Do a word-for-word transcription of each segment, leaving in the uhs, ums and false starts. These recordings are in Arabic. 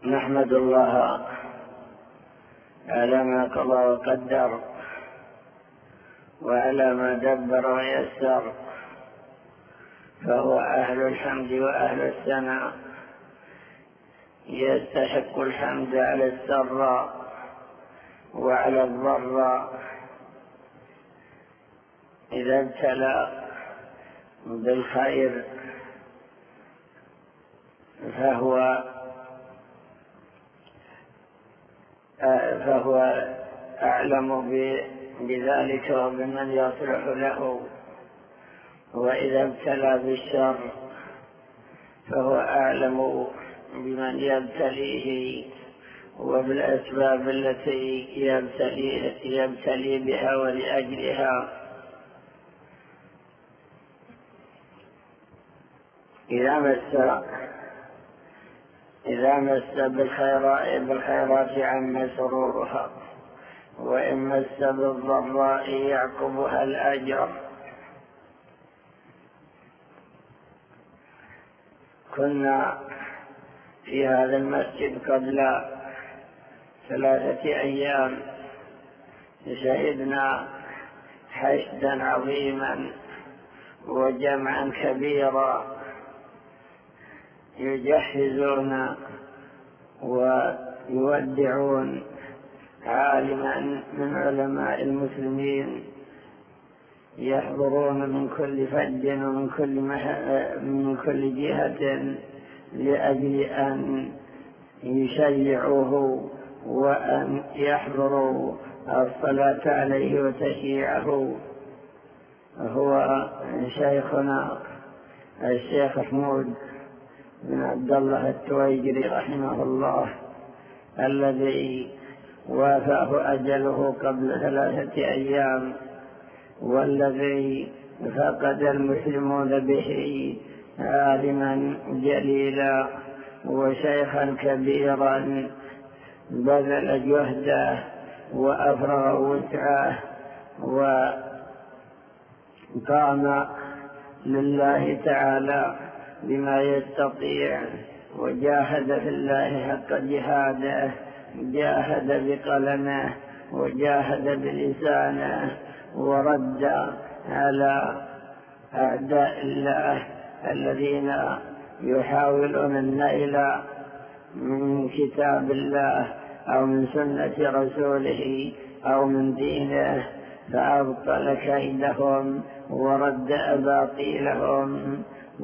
نحمد الله على ما قضى وقدر وعلى ما دبر ويسر، فهو أهل الحمد وأهل الثناء، يستحق الحمد على السراء وعلى الضراء. إذا ابتلى بالخير فهو فهو أعلم بذلك وبمن يصلح له، وإذا ابتلى بالشر فهو أعلم بمن يبتليه وبالأسباب التي يبتلي, يبتلي بها ولأجلها. إذا مس إذا مس بالخيرات, بالخيرات عم سرورها، وإن مس بالضراء يعقبها الأجر. كنا في هذا المسجد قبل ثلاثة أيام، شهدنا حشدا عظيما وجمعا كبيرا يجهزون ويودعون عالما من علماء المسلمين، يحضرون من كل فج ومن كل, من كل جهة لأجل أن يشيعوه وأن يحضروا الصلاة عليه وتشييعه. هو شيخنا الشيخ حمود بن عبد الله التويجري رحمه الله، الذي وافاه أجله قبل ثلاثة أيام، والذي فقد المسلمون به عالما جليلا وشيخا كبيرا بذل جهده وأفرغ وسعه وقام لله تعالى بما يستطيع، وجاهد في الله حق جهاده، جاهد بقلمه وجاهد بلسانه، ورد على أعداء الله الذين يحاولون النيل من كتاب الله أو من سنة رسوله أو من دينه، فأبطل كيدهم ورد أباطيلهم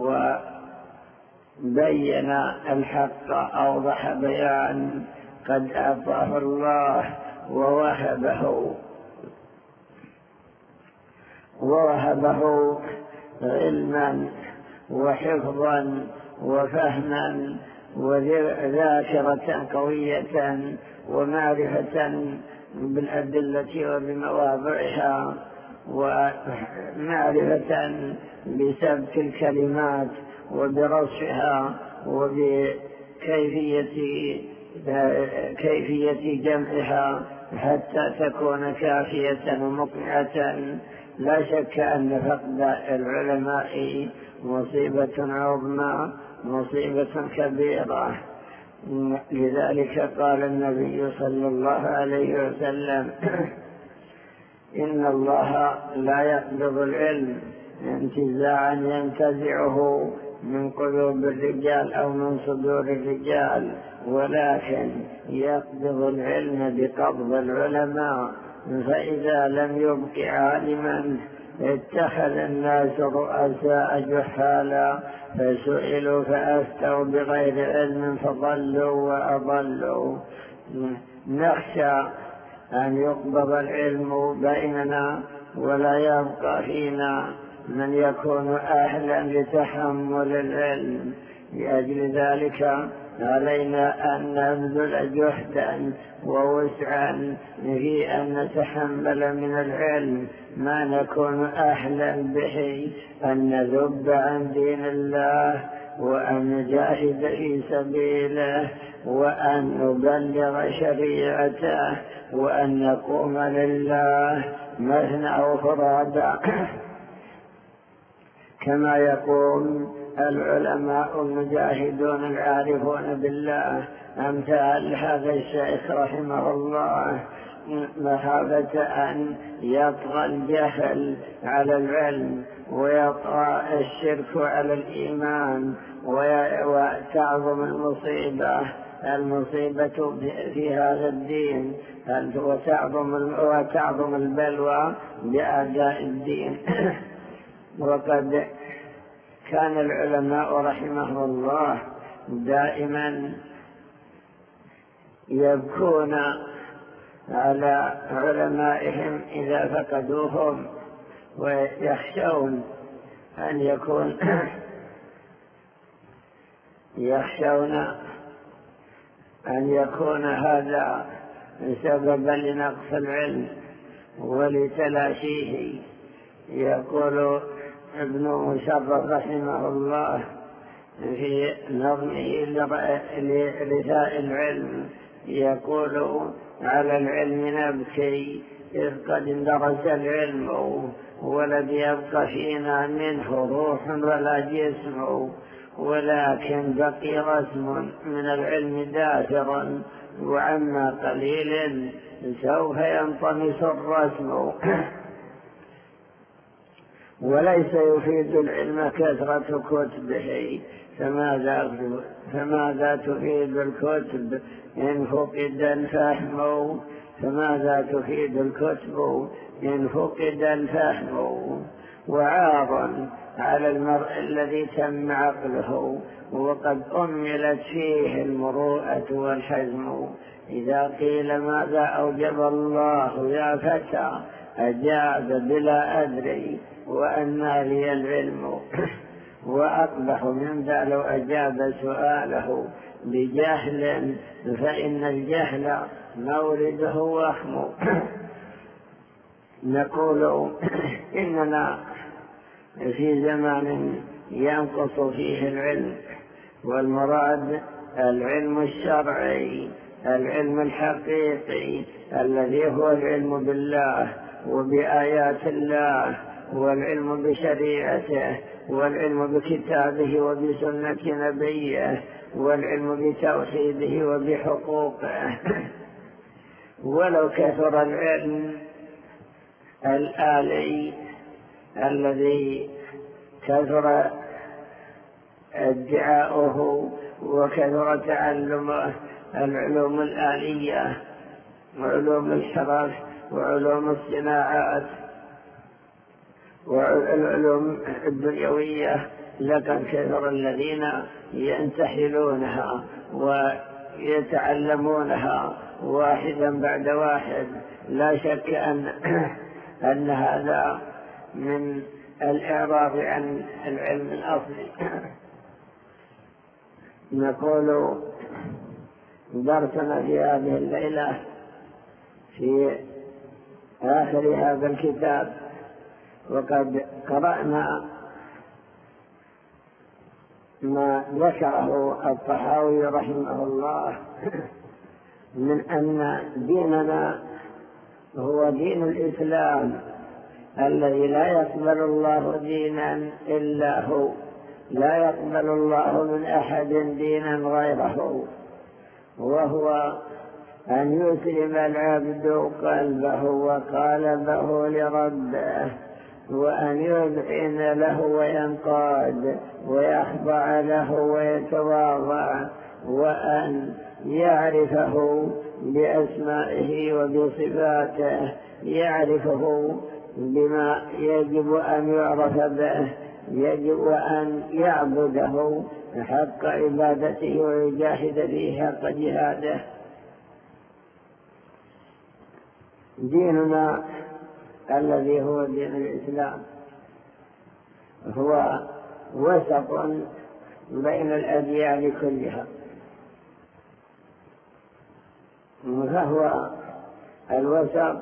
وبين الحق أوضح بيان قد أعطاه الله ووهبه ووهبه علما وحفظا وفهما وذاكرة قوية ومعرفة بالأدلة وبمواضعها، ومعرفة بسبك الكلمات وبرصها وبكيفية كيفية جمعها حتى تكون كافية ومقنعة. لا شك أن فقد العلماء مصيبة عظمى، مصيبة كبيرة. لذلك قال النبي صلى الله عليه وسلم: إن الله لا يقبض العلم انتزاعا ينتزعه من قلوب الرجال أو من صدور الرجال، ولكن يقبض العلم بقبض العلماء. فإذا لم يبق عالما اتخذ الناس رؤساء جحالا، فسئلوا فأفتوا بغير علم فضلوا وأضلوا. نخشى أن يقبض العلم بيننا ولا يبقى فينا من يكون أهلا لتحمل العلم. لأجل ذلك علينا أن نبذل جهدا ووسعا في أن نتحمل من العلم ما نكون أهلا به، أن نذب عن دين الله وأن نجاهد في سبيله وأن نبلغ شريعته وأن نقوم لله مثنى وفرادا كما يقول العلماء المجاهدون العارفون بالله أمثال هذا الشيخ رحمه الله مخافة أن يطغى الجهل على العلم ويطغى الشرك على الإيمان وتعظم المصيبة المصيبة في هذا الدين وتعظم وتعظم البلوى بأعداء الدين. وقد كان العلماء رحمهم الله دائما يبكون على علمائهم إذا فقدوهم ويخشون أن يكون يخشون أن يكون هذا سببا لنقص العلم ولتلاشيه. يقول ابن مشرف رحمه الله في نظمه لرثاء العلم يقول: على العلم نبكي إذ قد اندرس العلم ولم يبق فينا منه روح ولا جسم، ولكن بقي رسم من العلم داثرا وعما قليل سوف ينطمس الرسم. وليس يفيد العلم كثرة كتبه، فماذا, فماذا تفيد الكتب إن فقد الفهم؟ فماذا تفيد الكتب إن فقد الفهم؟ وعار على المرء الذي تم عقله وقد أملت فيه المروءة والحزم. إذا قيل ماذا أوجب الله يا فتى أجاب بلا أدري وأنى لي العلم. وأقبح من ذا لو أجاب سؤاله بجهل فإن الجهل مورده وخم. نقول إننا في زمان ينقص فيه العلم، والمراد العلم الشرعي العلم الحقيقي الذي هو العلم بالله وبآيات الله والعلم بشريعته والعلم بكتابه وبسنة نبيه والعلم بتوحيده وبحقوقه. ولو كثر العلم الآلي الذي كثر ادعاؤه وكثر تعلمه العلوم الآلية وعلوم الحرف وعلوم الصناعات والعلوم الدنيوية، لكن كثر الذين ينتحلونها ويتعلمونها واحدا بعد واحد. لا شك أن, أن هذا من الإعراض عن العلم الأصلي. نقول درسنا في هذه الليلة في آخر هذا الكتاب، وقد قرأنا ما ذكره الطحاوي رحمه الله من أن ديننا هو دين الإسلام الذي لا يقبل الله دينا إلا هو، لا يقبل الله من أحد دينا غيره، وهو أن يسلم العبد قلبه وقالبه لربه، وأن يذعن له وينقاد ويخضع له ويتواضع، وأن يعرفه بأسمائه وبصفاته، يعرفه بما يجب أن يعرف به، يجب أن يعبده حق عبادته ويجاهد فيه حق جهاده. ديننا الذي هو دين الإسلام هو وسط بين الأديان كلها، فهو الوسط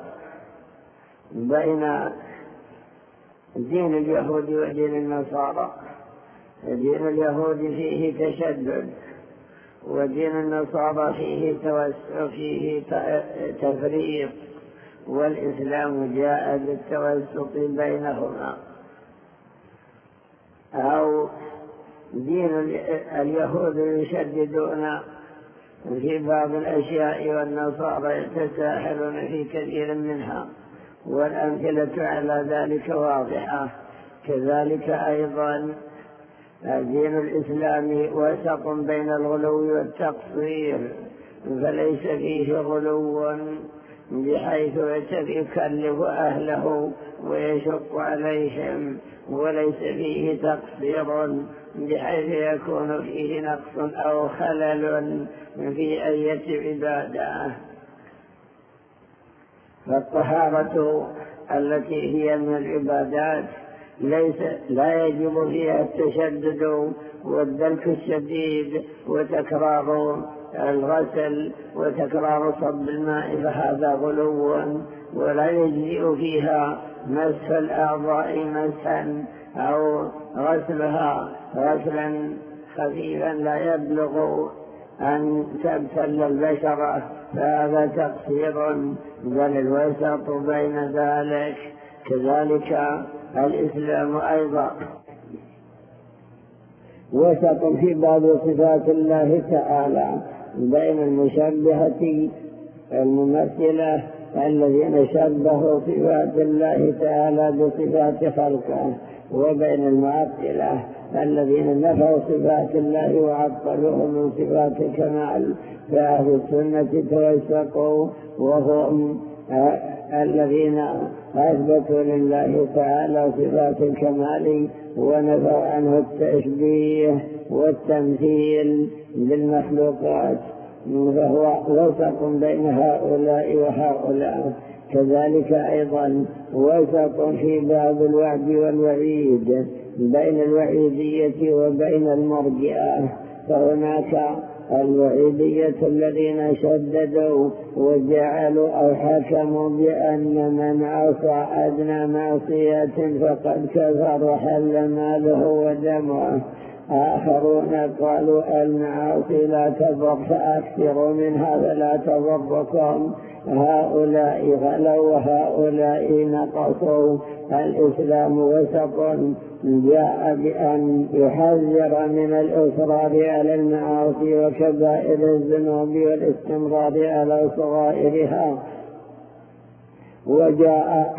بين دين اليهود ودين النصارى. دين اليهود فيه تشدد، ودين النصارى فيه توسع فيه تفريق، والإسلام جاء بالتوسط بينهما. أو دين اليهود يشددون في بعض الأشياء والنصارى يتساهلون في كثير منها، والأمثلة على ذلك واضحة. كذلك أيضا دين الإسلام وسط بين الغلو والتقصير، فليس فيه غلو بحيث يكلف أهله ويشق عليهم، وليس فيه تقصير بحيث يكون فيه نقص أو خلل في أية عبادة. فالطهارة التي هي من العبادات ليس لا يجب فيها التشدد والدلك الشديد وتكرار الغسل وتكرار صب الماء، فهذا غلو، ولا يجزئ فيها مسح الأعضاء مسحا أو غسلها غسلا خفيفا لا يبلغ أن تبتل البشرة، فهذا تقصير، بل الوسط بين ذلك. كذلك الإسلام أيضا وسط في بعض صفات الله تعالى بين المشبهة الممثلة الذين شبهوا صفات الله تعالى بصفات خلقه، وبين المعطلة الذين نفوا صفات الله وعطلوه من صفات الكمال. فأهل السنة توسقوا وهم الذين أثبتوا لله تعالى صفات الكمال ونفوا عنه التشبيه والتمثيل بالمخلوقات، فهو وسط بين هؤلاء وهؤلاء. كذلك أيضا وسط في بعض الوعد والوعيد بين الوعيدية وبين المرجئة، فهناك الوعيدية الذين شددوا وجعلوا أو حكموا بأن من عصى أدنى معصية فقد كفر وحل ماله ودمه. آخرون قالوا المعاصي لا تضر فأكثروا منها فلا تضركم. هؤلاء غلوا وهؤلاء نقصوا. الإسلام وسط جاء بأن يحذر من الإصرار على المعاصي وكبائر الذنوب والاستمرار على صغائرها، وجاء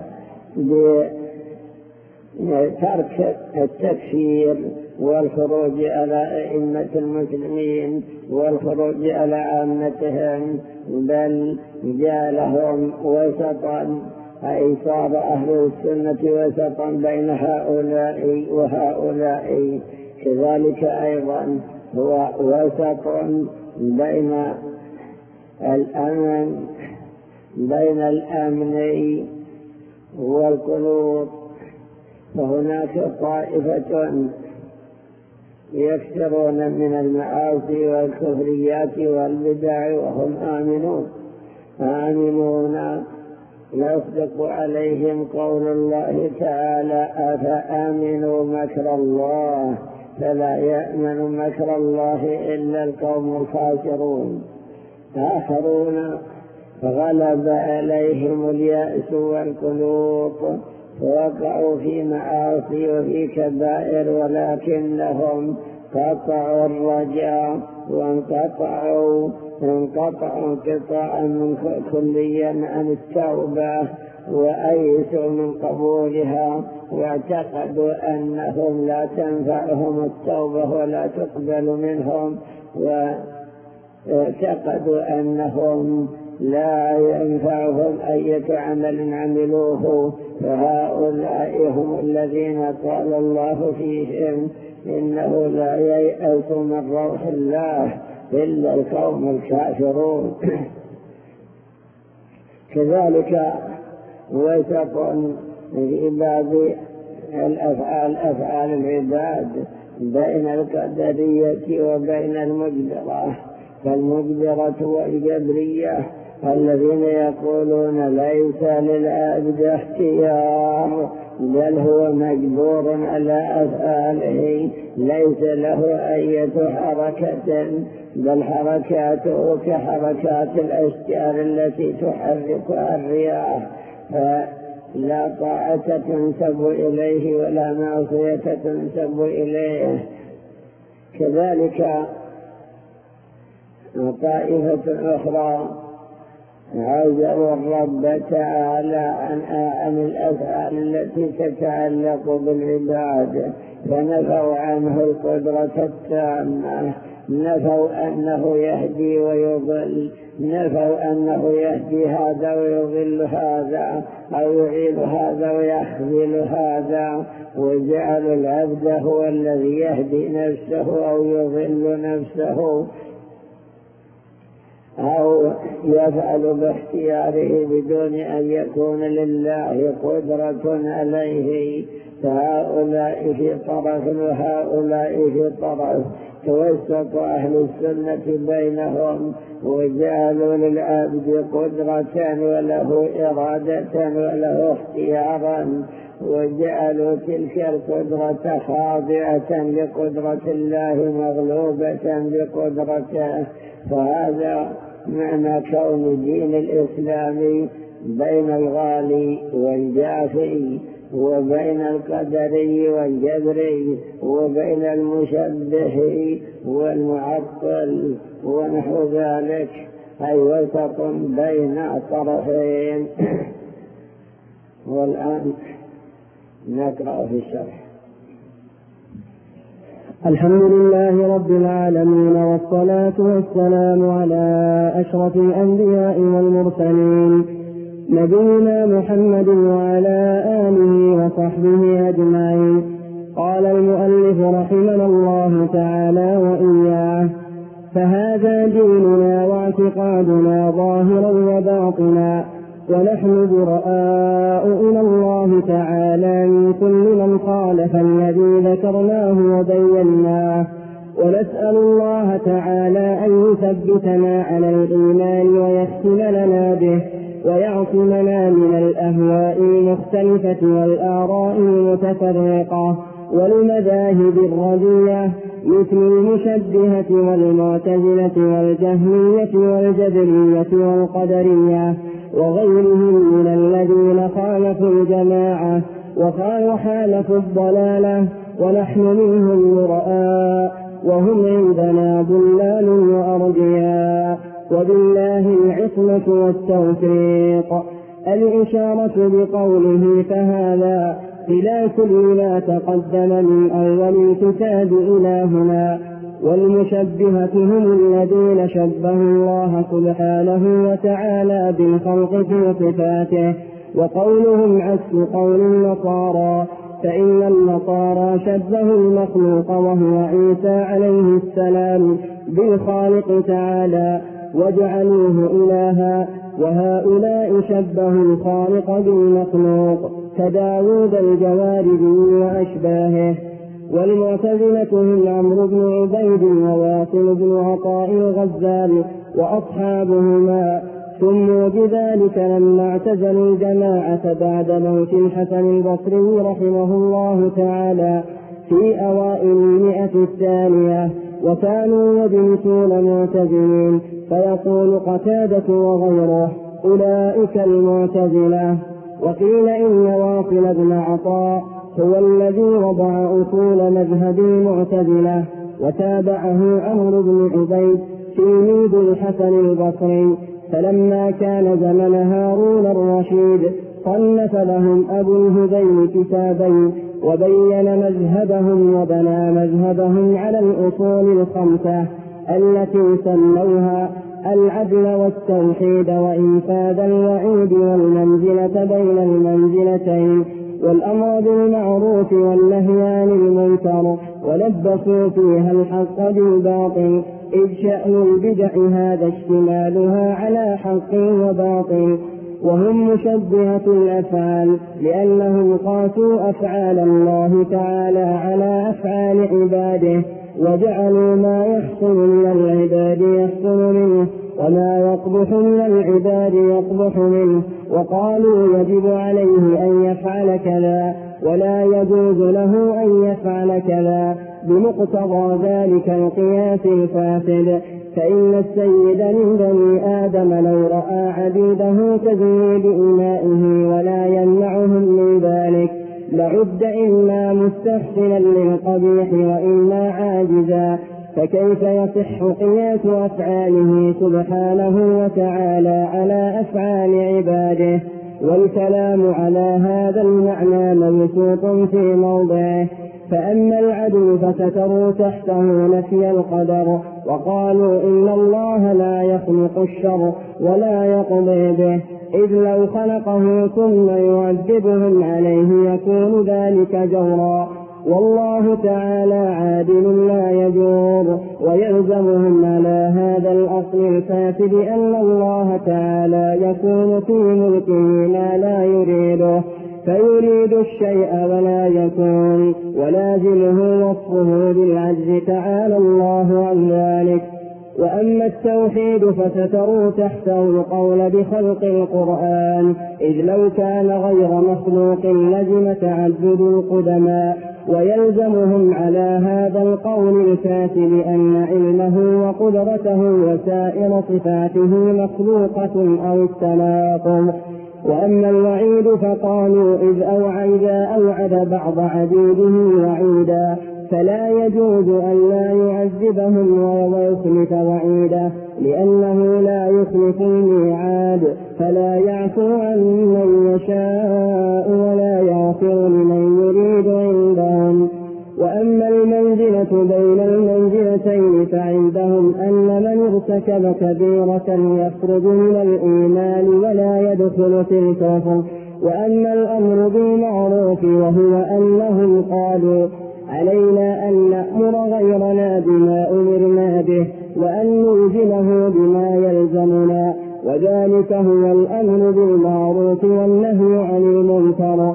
بترك التكفير والخروج على أئمة المسلمين والخروج على عامتهم، بل جعلهم وسطا، أي صار أهل السنة وسطا بين هؤلاء وهؤلاء. كذلك أيضا هو وسط بين الأمن بين الأمن والقنوط، فهناك طائفة يكثرون من المعاصي والكفريات والبدع وهم آمنون آمنون يصدق عليهم قول الله تعالى أفأمنوا مكر الله فلا يأمن مكر الله إلا القوم الخاسرون. آخرون غلب عليهم اليأس والقنوط ووقعوا في معاصي وفي كبائر، ولكنهم قطعوا الرجاء وانقطعوا انقطعوا انقطاعا كليا عن التوبة وأيسوا من قبولها، واعتقدوا أنهم لا تنفعهم التوبة ولا تقبل منهم، واعتقدوا أنهم لا ينفعهم أي عمل عملوه. فهؤلاء هم الذين قال الله فيهم إنه لا ييأس من روح الله إلا القوم الكافرون. كذلك وسط في بعض الأفعال أفعال العباد بين القدرية وبين المجبرة، فالمجبرة والجبرية الذين يقولون ليس للعبد اختيار بل هو مجبور على أفعاله، ليس له أي حركة بل حركاته كحركات الأشجار التي تحركها الرياح، فلا طاعة تنسب إليه ولا معصية تنسب إليه. كذلك طائفة أخرى عزوا الرب تعالى عن الأفعال التي تتعلق بالعباد، فنفوا عنه القدرة التامة، نفوا أنه يهدي ويضل، نفوا أنه يهدي هذا ويضل هذا، أو يعيد هذا ويخذل هذا، وجعلوا العبد هو الذي يهدي نفسه أو يضل نفسه أو يفعل باختياره بدون أن يكون لله قدرة عليه. فهؤلاء في طرف وهؤلاء في طرف، توسط أهل السنة بينهم وجعلوا للعبد قدرة وله إرادة وله اختيارا، وجعلوا تلك القدرة خاضعة لقدرة الله مغلوبة بقدرته. فهذا معنى كون دين الإسلام بين الغالي والجافي، وبين القدري والجبري، وبين المشبه والمعطل ونحو ذلك، أي وسط بين الطرفين. والآن نقرأ في الشرح. الحمد لله رب العالمين، والصلاة والسلام على أشرف الأنبياء والمرسلين، نبينا محمد وعلى آله وصحبه أجمعين. قال المؤلف رحمنا الله تعالى وإياه: فهذا ديننا واعتقادنا ظاهرا وباطنا، ونحن براء إلى الله تعالى من كل من خالف الذي ذكرناه وبيناه، ونسأل الله تعالى أن يثبتنا على الإيمان ويختم لنا به، ويعصمنا من الأهواء المختلفة والآراء المتفرقة والمذاهب الردية، مثل المشبهة والمعتزلة والجهمية والجبرية والقدرية وغيرهم من الذين خالفوا الجماعة وخالفوا الضلالة، ونحن منهم براء، وهم عندنا ضلال وأرجياء، وبالله العصمة والتوفيق. الإشارة بقوله فهذا إلى كل ما تقدم من أول الكتاب إلى هنا. والمشبهة هم الذين شبهوا الله سبحانه وتعالى بالخلق في صفاته، وقولهم عكس قول النصارى، فإن النصارى شبهوا المخلوق وهو عيسى عليه السلام بالخالق تعالى وجعلوه إلها، وهؤلاء شبهوا الخالق بالمخلوق كداود الجواربي وأشباهه. والمعتزلة هم عمرو بن عبيد وواصل بن عطاء الغزال وأصحابهما، سموا بذلك لما اعتزلوا الجماعة بعد موت الحسن البصري رحمه الله تعالى في أوائل المئة الثانية، وكانوا يجلسون معتزلين، فيقول قتادة وغيره: أولئك المعتزلة. وقيل إن واصل بن عطاء هو الذي وضع أصول مذهب المعتزلة، وتابعه عمرو بن عبيد تلميذ الحسن البصري، فلما كان زمن هارون الرشيد صنف لهم أبو الهذيل كتابين وبين مذهبهم وبنى مذهبهم على الأصول الخمسة التي سموها العدل والتوحيد وإنفاذ الوعيد والمنزلة بين المنزلتين والأمر بالمعروف والنهي عن المنكر، ولبسوا فيها الحق بالباطل، إذ شأن البدع هذا اشتمالها على حق وباطل. وهم مشبهة الأفعال لأنهم قاسوا أفعال الله تعالى على أفعال عباده، وجعلوا ما يحصل من العباد يحصل منه وما يقبح من العباد يقبح منه، وقالوا يجب عليه أن يفعل كذا ولا يجوز له أن يفعل كذا بمقتضى ذلك القياس الفاسد. فإن السيد من بني آدم لو رأى عبيده تزني بإمائه ولا يمنعهم من ذلك لعد إما مستحسنا للقبيح وإما عاجزا، فكيف يصح قياس أفعاله سبحانه وتعالى على أفعال عباده؟ والكلام على هذا المعنى مبسوط في موضعه. فأما العدل فستروا تحته نفي القدر، وقالوا إن الله لا يخلق الشر ولا يقضي به، إذ لو خلقه ثم يعذبهم عليه يكون ذلك جورا، والله تعالى عادل لا يجور. ويلزمهم على هذا الأصل الفاسد أن الله تعالى يكون في ملكه ما لا يريده، فيريد الشيء ولا يكون، ولازمه وصفه بالعجز تعالى الله عن ذلك. وأما التوحيد فستروا تحته القول بخلق القرآن، إذ لو كان غير مخلوق لزم تعدد القدماء، ويلزمهم على هذا القول الفاسد أن علمه وقدرته وسائر صفاته مخلوقة أو التناقض. وأما الوعيد فقالوا إذ أوعد أوعد بعض عبيده وعيدا، فلا يجوز أن لا يعذبهم ويخلف وعيدا، لأنه لا يخلف الميعاد، فلا يعفو عن من يشاء ولا يغفر لمن يريد عندهم. وأما المنزلة بين المنزلتين فعندهم أن من ارتكب كبيرة يخرج من الإيمان ولا يدخل في الكفر. وأما الأمر بالمعروف وهو أنهم قالوا علينا أن نأمر غيرنا بما أمرنا به وأن نلزمه بما يلزمنا، وذلك هو الأمر بالمعروف والنهي عن المنكر.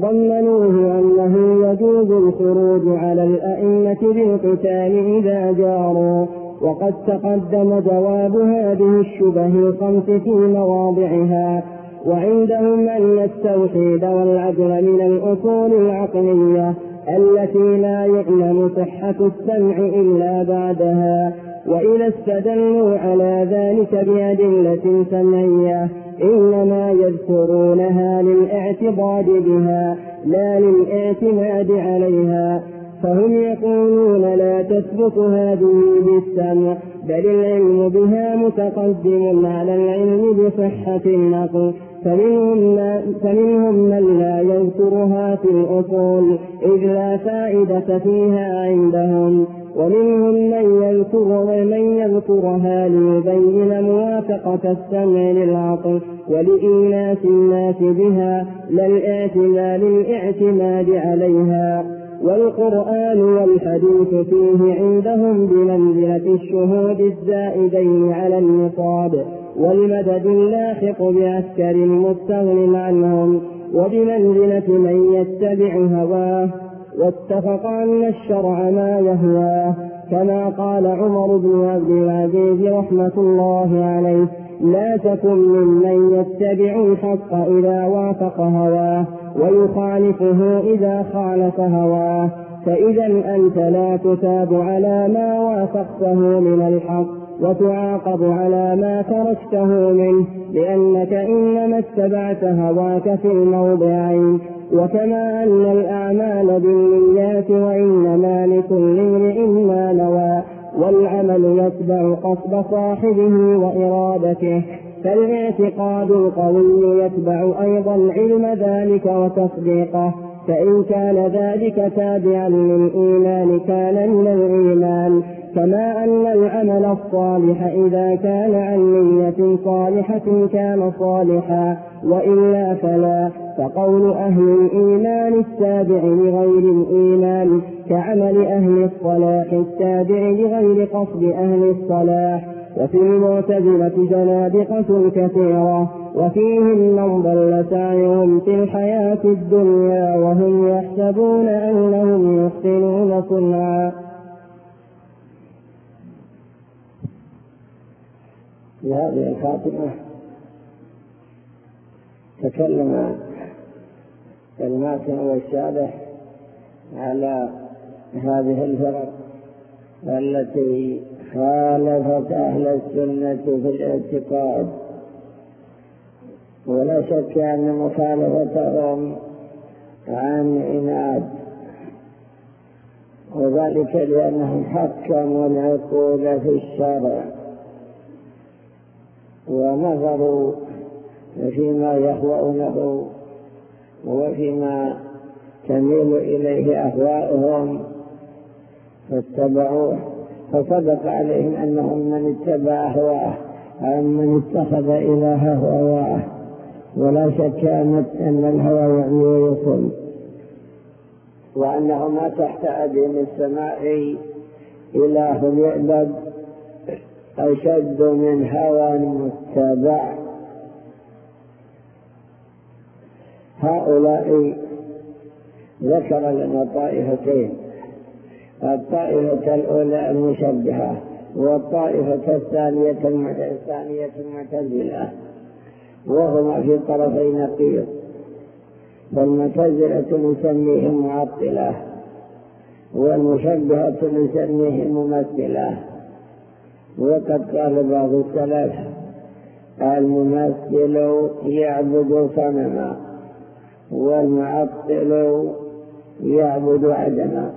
وضمنوه أنه يجوز الخروج على الأئمة بالقتال إذا جاروا، وقد تقدم جواب هذه الشبه الخمس في مواضعها. وعندهم أن التوحيد والعدل من الأصول العقلية التي لا يعلم صحة السمع إلا بعدها، وإذا استدلوا على ذلك بأدلة سمعية إنما يذكرونها للاعتضاد بها لا للاعتماد عليها، فهم يقولون لا تثبت هذه بالسمع، بل العلم بها متقدم على العلم بصحة النقل. فمنهم, فمنهم من لا يذكرها في الأصول إذ لا فائدة فيها عندهم، ومنهم من يذكر ومن يذكرها ليبين موافقة السمع للعقل ولإيناس الناس بها لا الاعتماد للاعتماد عليها. والقرآن والحديث فيه عندهم بمنزلة الشهود الزائدين على النصاب والمدد اللاحق بعسكر مستغن عنهم، وبمنزلة من يتبع هواه واتفق أن الشرع ما يهواه، كما قال عمر بن عبد العزيز رحمة الله عليه: لا تكن ممن يتبع الحق إذا وافق هواه ويخالفه إذا خالف هواه، فإذا أنت لا تثاب على ما وافقته من الحق وتعاقب على ما تركته منه، لأنك إنما اتبعت هواك في الموضعين. وكما أن الأعمال بالنيات وإنما لكل امرئ ما نوى، والعمل يتبع قصد صاحبه وإرادته، فالاعتقاد القوي يتبع أيضا علم ذلك وتصديقه، فإن كان ذلك تابعا للإيمان كان من الإيمان. كما أن العمل الصالح إذا كان عن نية صالحة كان صالحا، وإلا فلا. فقول أهل الإيمان التابع لغير الإيمان كعمل أهل الصلاح التابع لغير قصد أهل الصلاح. وفي المعتزلة زنادقة كثيرة، وفيهم من ضل سعيهم في الحياة الدنيا وهم يحسبون أنهم يحسنون صنعا. في هذه الخاتمة تكلم الماتن والشارح على هذه الفرق التي خالفت أهل السنة في الاعتقاد، ولا شك أن مخالفتهم عن عناد، وذلك لأنهم حكموا العقول في الشرع ونظروا فيما يهوونه وفيما تميل إليه أهواؤهم فاتبعوه، فصدق عليهم أنهم من اتبع أهواءه أو من اتخذ إلهه هواه، ولا شك أن الهوى يعني ويصل، وأنه ما تحت أديم السماء إله يعبد أشد من هوى متبع. هؤلاء ذكر لنا طائفتين، الطائفة الأولى المشبهة، والطائفة الثانية الثانية المعتزلة، وهما في طرفي نقيض. فالمعتزلة نسميهم معطلة، والمشبهة نسميهم ممثلة. وقد قال بعض السلف: الممثل يعبد صنما، والمعطل يعبد عدما.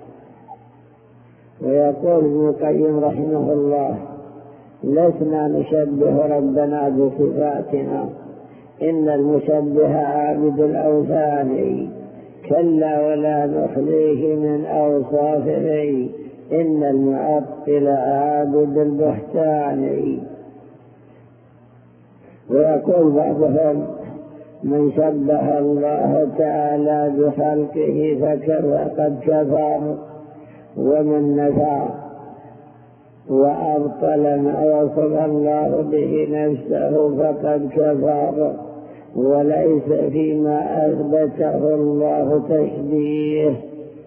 ويقول ابن القيم رحمه الله: لسنا نشبه ربنا بصفاتنا، إن المشبه عابد الأوثان، كلا ولا نخليه من أوصافه، إن المعطل عابد البهتان. ويقول بعضهم: من شبه الله تعالى بخلقه فقد كفر، ومن نفى وأبطل ما وصف الله به نفسه فقد كفر، وليس فيما أثبته الله تشبيه.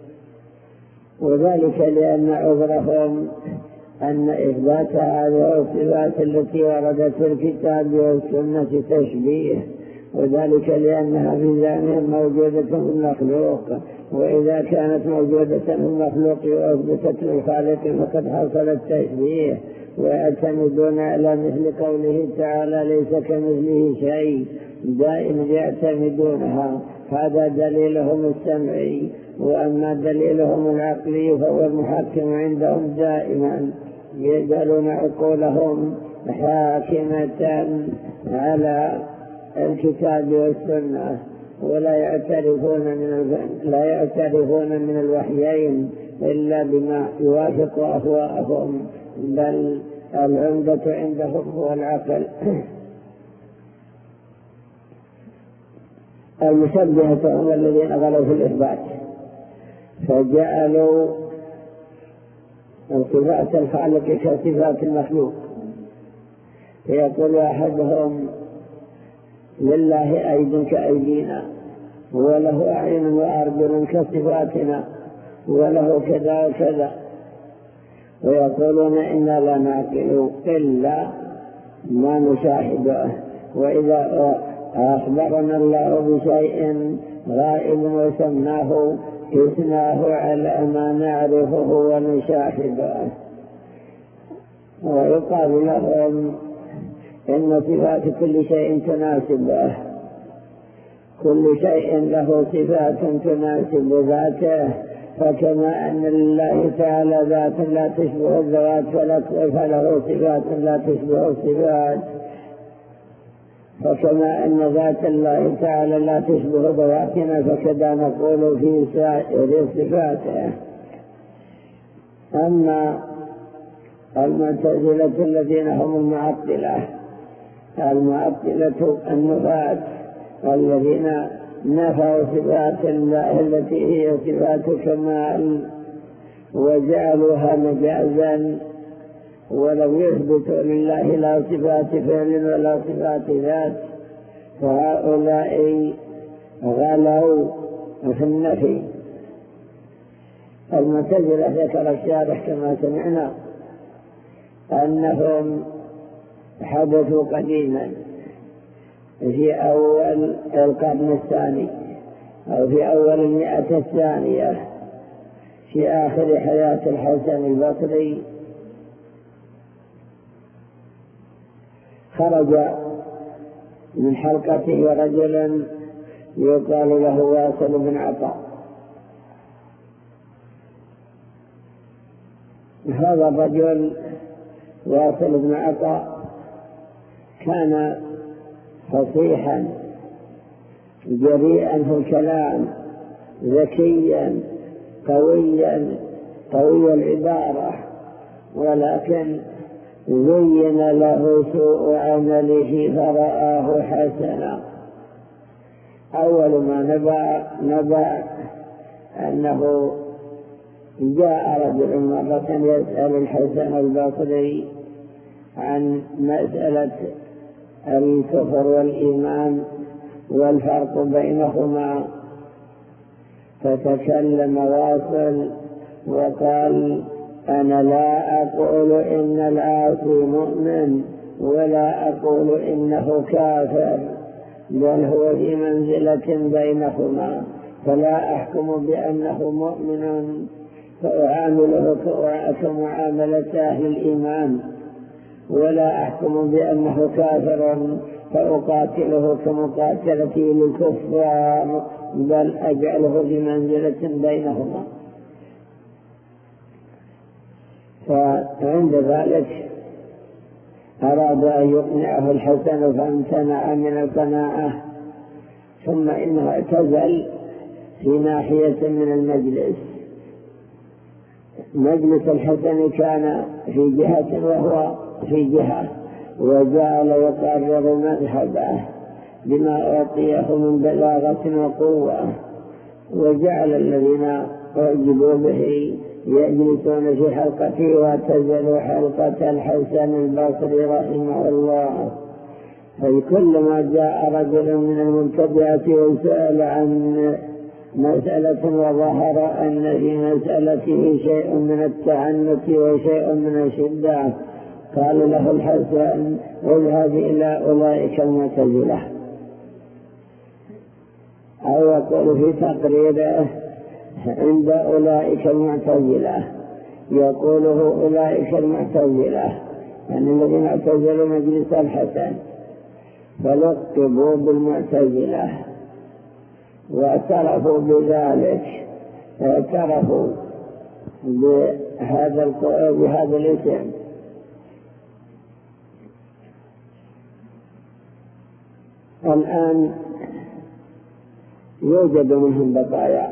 وذلك لأن عذرهم أن إثبات هذه الصفات التي وردت في الكتاب والسنة تشبيه، وذلك لأنها في ذاتها موجودة في المخلوق، وإذا كانت موجودة في المخلوق وأثبتت للخالق فقد حصل التشبيه. ويعتمدون على مثل قوله تعالى: ليس كمثله شيء، دائما يعتمدونها، هذا دليلهم السمعي. وأما دليلهم العقلي فهو المحكم عندهم دائما، يجعلون عقولهم حاكمة على الكتاب والسنة، ولا يعترفون من لا يعترفون من الوحيين إلا بما يوافق أهواءهم، بل العمدة عندهم هو العقل. المشبهة هم الذين غلوا في الإثبات، فجعلوا صفات الخالق كصفات المخلوق. فيقول أحدهم: لله أيد كأيدينا، وله أعين وأرجل كصفاتنا، وله كذا وكذا. ويقولون: إنا لا نعقل إلا ما نشاهده، وإذا أخبرنا الله بشيء غائب وسمناه قسناه على ما نعرفه ونشاهده. ويقال لهم: إن صفات كل شيء تناسبه، كل شيء له صفات تناسب ذاته، فكما أن لله تعالى ذات لا تشبه الذوات فله صفات لا تشبه الصفات، فكما أن ذات الله تعالى لا تشبه ذواتنا فكذا نقول في سائر صفاته. أما المعتزلة الذين هم المعطلة، المعطلة النفاة الذين نفوا صفات الله التي هي صفات كمال وجعلوها مجازا، ولم يثبتوا لله لا صفات فعل ولا صفات ذات، فهؤلاء غلوا في النفي. المعتزلة ذكر الشارح كما سمعنا أنهم حدثوا قديما في أول القرن الثاني أو في أول المئة الثانية في آخر حياة الحسن البصري. خرج من حلقته رجل يقال له واصل بن عطاء. هذا الرجل واصل بن عطاء كان فصيحا جريئا في الكلام، ذكيا قويا قوي العبارة، ولكن زين له سوء عمله فرآه حسنا. أول ما نبأ نبأ أنه جاء رجل مرة يسأل الحسن البصري عن مسألة الكفر والإيمان والفرق بينهما، فتكلم واصل وقال: أنا لا أقول إن العاصي مؤمن ولا أقول إنه كافر، بل هو في منزلة بينهما، فلا أحكم بأنه مؤمن فأعامله كمعاملة أهل الإيمان، ولا أحكم بأنه كافر فأقاتله كمقاتلته للكفار، بل أجعله في منزلة بينهما. فعند ذلك أراد أن يقنعه الحسن فامتنع من القناعة، ثم إنه اعتزل في ناحية من المجلس. مجلس الحسن كان في جهة وهو في جهة، وجعل يقرر مذهبه بما أعطيه من بلاغة وقوة، وجعل الذين أعجبوا به يجلسون في حلقته، واعتزلوا حلقة الحسن البصري رحمه الله. فكلما جاء رجل من المبتدعة وسأل عن مسألة وظهر أن في مسألته شيء من التعنت وشيء من الشدة، قال له الحسن: اذهب إلى أولئك المعتزلة. أو يقول في تقريره: عند أولئك المعتزلة، يقوله أولئك المعتزلة يعني الذين اعتزلوا مجلس الحسن، فلقبوا بالمعتزلة واعترفوا بذلك، اعترفوا بهذا بهذا الاسم. الآن يوجد منهم بقايا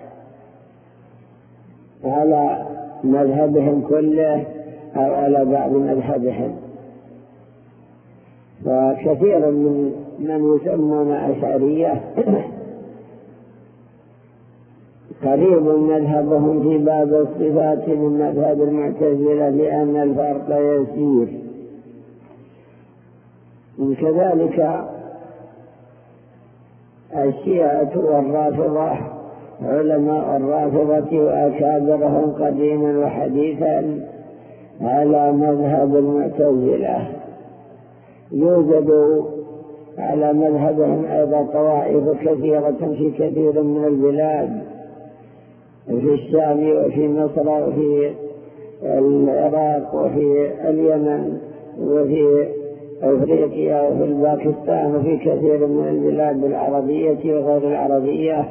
على مذهبهم كله أو على بعض مذهبهم، وكثير من من يسمون أشعرية قريب مذهبهم في باب الصفات من مذهب المعتزلة، لأن الفرق يسير. كذلك الشيعة والرافضة، علماء الرافضة وأكابرهم قديما وحديثا على مذهب المعتزلة. يوجد على مذهبهم أيضا طوائف كثيرة في كثير من البلاد، في الشام وفي مصر وفي العراق وفي اليمن وفي أفريقيا وفي الباكستان وفي كثير من البلاد العربية وغير العربية.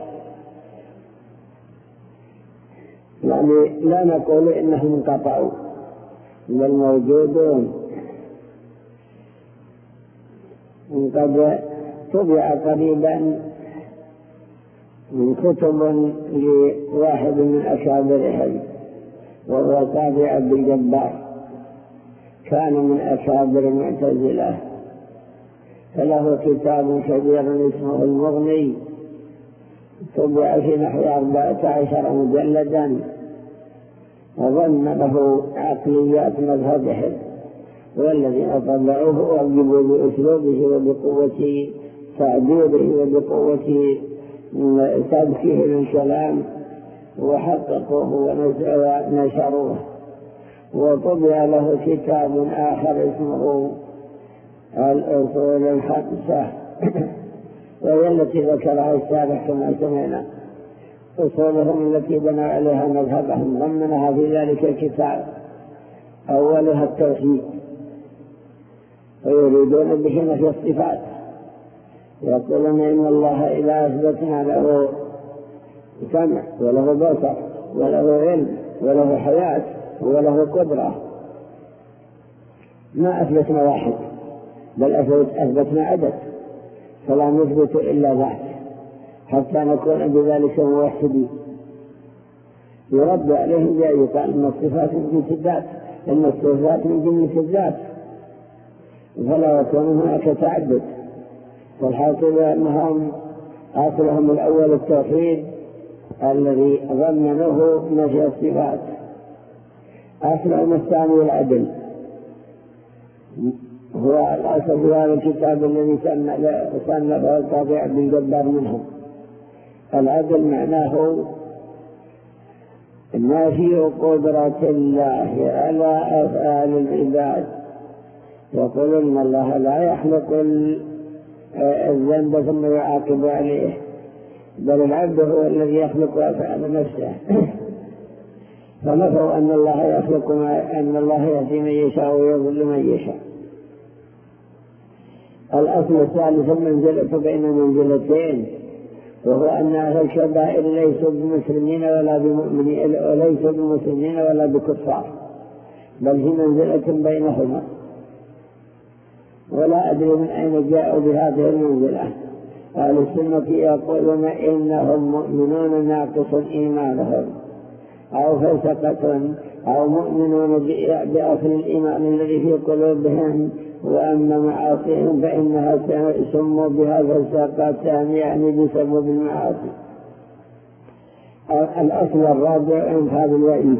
يعني لا نقول إنهم انقطعوا، بل موجودون. قد طبع قريبا من كتب لواحد من أكابرهم، وهو قاضي عبد الجبار، كان من أكابر المعتزلة، فله كتاب كبير اسمه المغني، طبع في نحو أربعة عشر مجلدا، وظن له عقليات مذهبهم، والذين طبعوه أعجبوا بأسلوبه وبقوة تعبيره وبقوة سبكه للكلام، وحققوه ونشروه. وطبع له كتاب آخر اسمه الأصول الخمسة، وهي التي ذكرها الشارح كما سمعنا، أصولهم التي بنوا عليها مذهبهم، ضمنها في ذلك الكتاب أولها التوحيد، ويريدون به نفي الصفات، يقولون إن الله إذا أثبتنا له سمع وله بصر وله علم وله حياة وله قدرة ما أثبتنا واحد بل أثبتنا عدد، فلا نثبت إلا ذات حتى نكون بذلك موحدين. يرد عليهم بأن يقال إن الصفات من جنس الذات، إن الصفات من جنس الذات، فلا يكون هناك تعدد. والحاصل أنهم أصلهم الأول التوحيد الذي ضمنه نفي الصفات، أصلهم الثاني العدل، هو الأصل في هذا الكتاب الذي صنفه القاضي عبد الجبار منهم. العدل معناه نفي قدرة الله على أفعال العباد. يقول إن الله لا يخلق الذنب ثم يعاقب عليه، بل العبد هو الذي يخلق أفعال نفسه. فنفوا أن الله يخلق ما أن الله يهدي من يشاء ويضل من يشاء. الأصل الثالث المنزلة بين منزلتين، وهو أن أهل الكبائر ليسوا بمسلمين ولا بمؤمنين، وليسوا بمسلمين ولا بكفار، بل في منزلة بينهما. ولا أدري من أين جاءوا بهذه المنزلة. أهل السنة يقولون إنهم مؤمنون ناقص إيمانهم، أو فسقة، أو مؤمنون بأصل الإيمان الذي في قلوبهم، وأما معاصيهم فإنها سموا بها فسقة، يعني بسبب المعاصي. الأصل الرابع عند هذا الوعيد،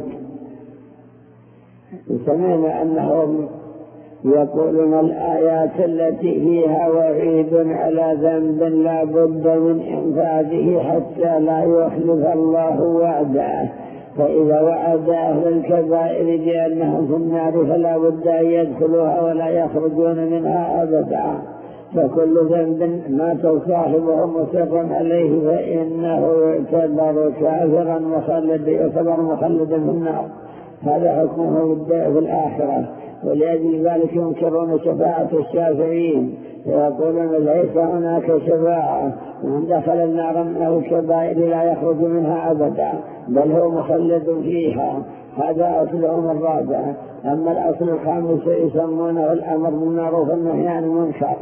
سمعنا أنهم يقولون الآيات التي فيها وعيد على ذنب لا بد من إنفاذه حتى لا يخلف الله وعده، فإذا وعد أهل الكبائر بأنهم في النار فلا بد أن يدخلوها ولا يخرجون منها أبدا، فكل ذنب مات صاحبه مصرا عليه فإنه يعتبر كافرا مخلد، يعتبر مخلدا في النار. هذا حكمه في الآخرة. ولأجل ذلك ينكرون شفاعة الشافعين، ويقولون ليس هناك شفاعة، ومن دخل النار من أهل الكبائر لا يخرج منها أبدا، بل هو مخلد فيها. هذا أصلهم الرابع. أما الأصل الخامس يسمونه الأمر بالمعروف والنهي عن المنكر،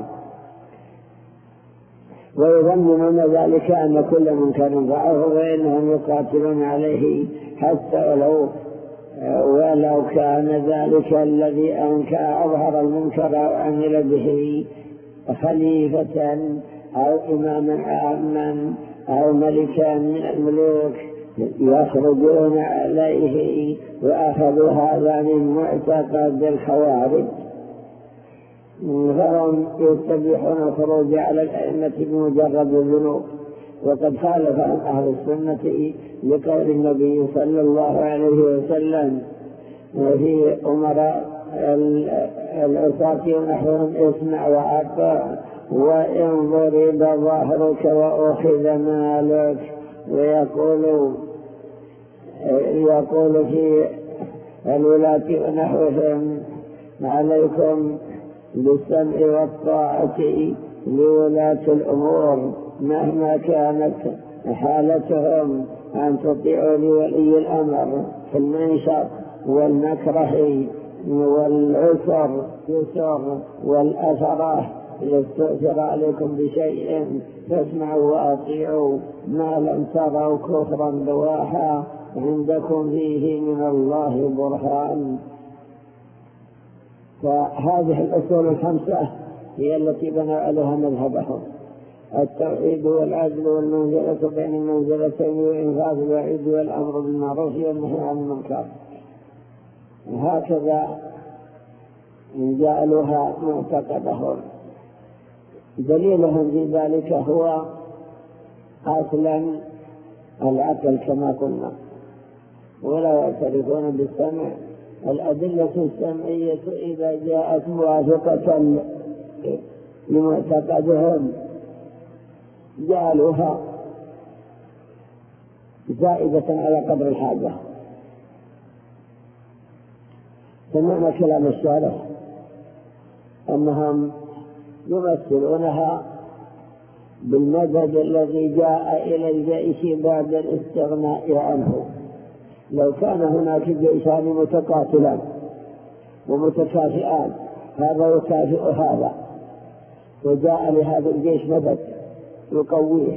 ويظنون ذلك أن كل منكر ضعف فإنهم يقاتلون عليه حتى ولو ولو كان ذلك الذي أنكر أظهر المنكر أو عمل به خليفة أو إماما عاما أو ملكا من الملوك، يخرجون عليه. وأخذوا هذا من معتقد الخوارج، فهم يستبيحون الخروج على الأئمة بمجرد الذنوب. وقد خالفهم أهل السنة لقول النبي صلى الله عليه وسلم في أمراء العصاة ونحوهم: اسمع وأطع وإن ضرب ظهرك وأخذ مالك. ويقول يقول في الولاة ونحوهم: عليكم بالسمع والطاعة لولاة الأمور مهما كانت حالتهم، أن تطيعوا لولي الأمر في المنشط والمكره والعسر يسر والأثرة. إذا استؤثر عليكم بشيء فاسمعوا وأطيعوا، ما لم تروا كفرا بواحا عندكم فيه من الله برهان. فهذه الأصول الخمسة هي التي بنوا عليها مذهبهم: التوحيد والعدل والمنزلة بين المنزلتين وإنفاذ الوعيد والأمر بالمعروف والنهي عن المنكر. هكذا جعلوها معتقدهم. دليلهم في ذلك هو أصلا العقل كما قلنا، ولا يعترفون بالسمع. الأدلة السمعية إذا جاءت موافقة لمعتقدهم جعلوها زائدة على قدر الحاجة. سمعنا كلام الشارع أنهم يمثلونها بالمدد الذي جاء إلى الجيش بعد الاستغناء عنه. لو كان هناك جيشان متقاتلان ومتكافئان، هذا يكافئ هذا، وجاء لهذا الجيش مدد يقويه،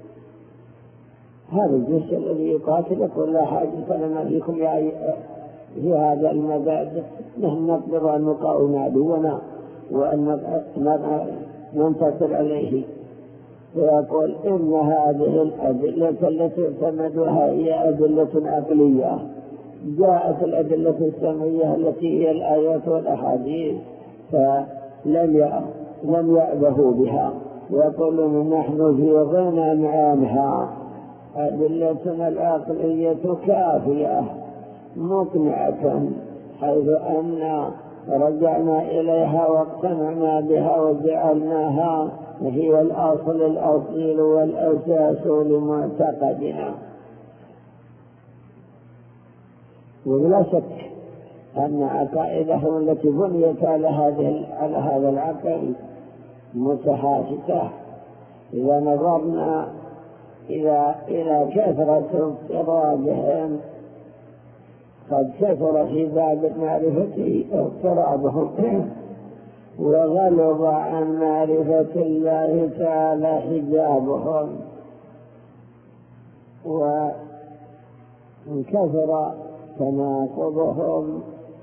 هذا الجيش الذي يقاتل يقول لا حاجة لنا فيكم في هذا المدد، نحن نقدر أن نقاوم عدونا وأن ننتصر عليه. ويقول إن هذه الأدلة التي اعتمدوها هي أدلة عقلية، جاءت الأدلة السمعية التي هي الآيات والأحاديث فلم لم يأبهوا بها، ويقولون نحن في غنى عنها، أدلتنا العقلية كافية مقنعة، حيث أن رجعنا إليها واقتنعنا بها وجعلناها هي الأصل الأصيل والأساس لمعتقدنا. ولا شك أن عقائدهم التي بنيت على هذه على هذا العقل متحافظة. إذا نظرنا إلى إلى كثرة اضطرابهم، قد كثر في باب المعرفة اضطرابهم وغلظ عن معرفة الله تعالى حجابهم، وانكثر تناقضهم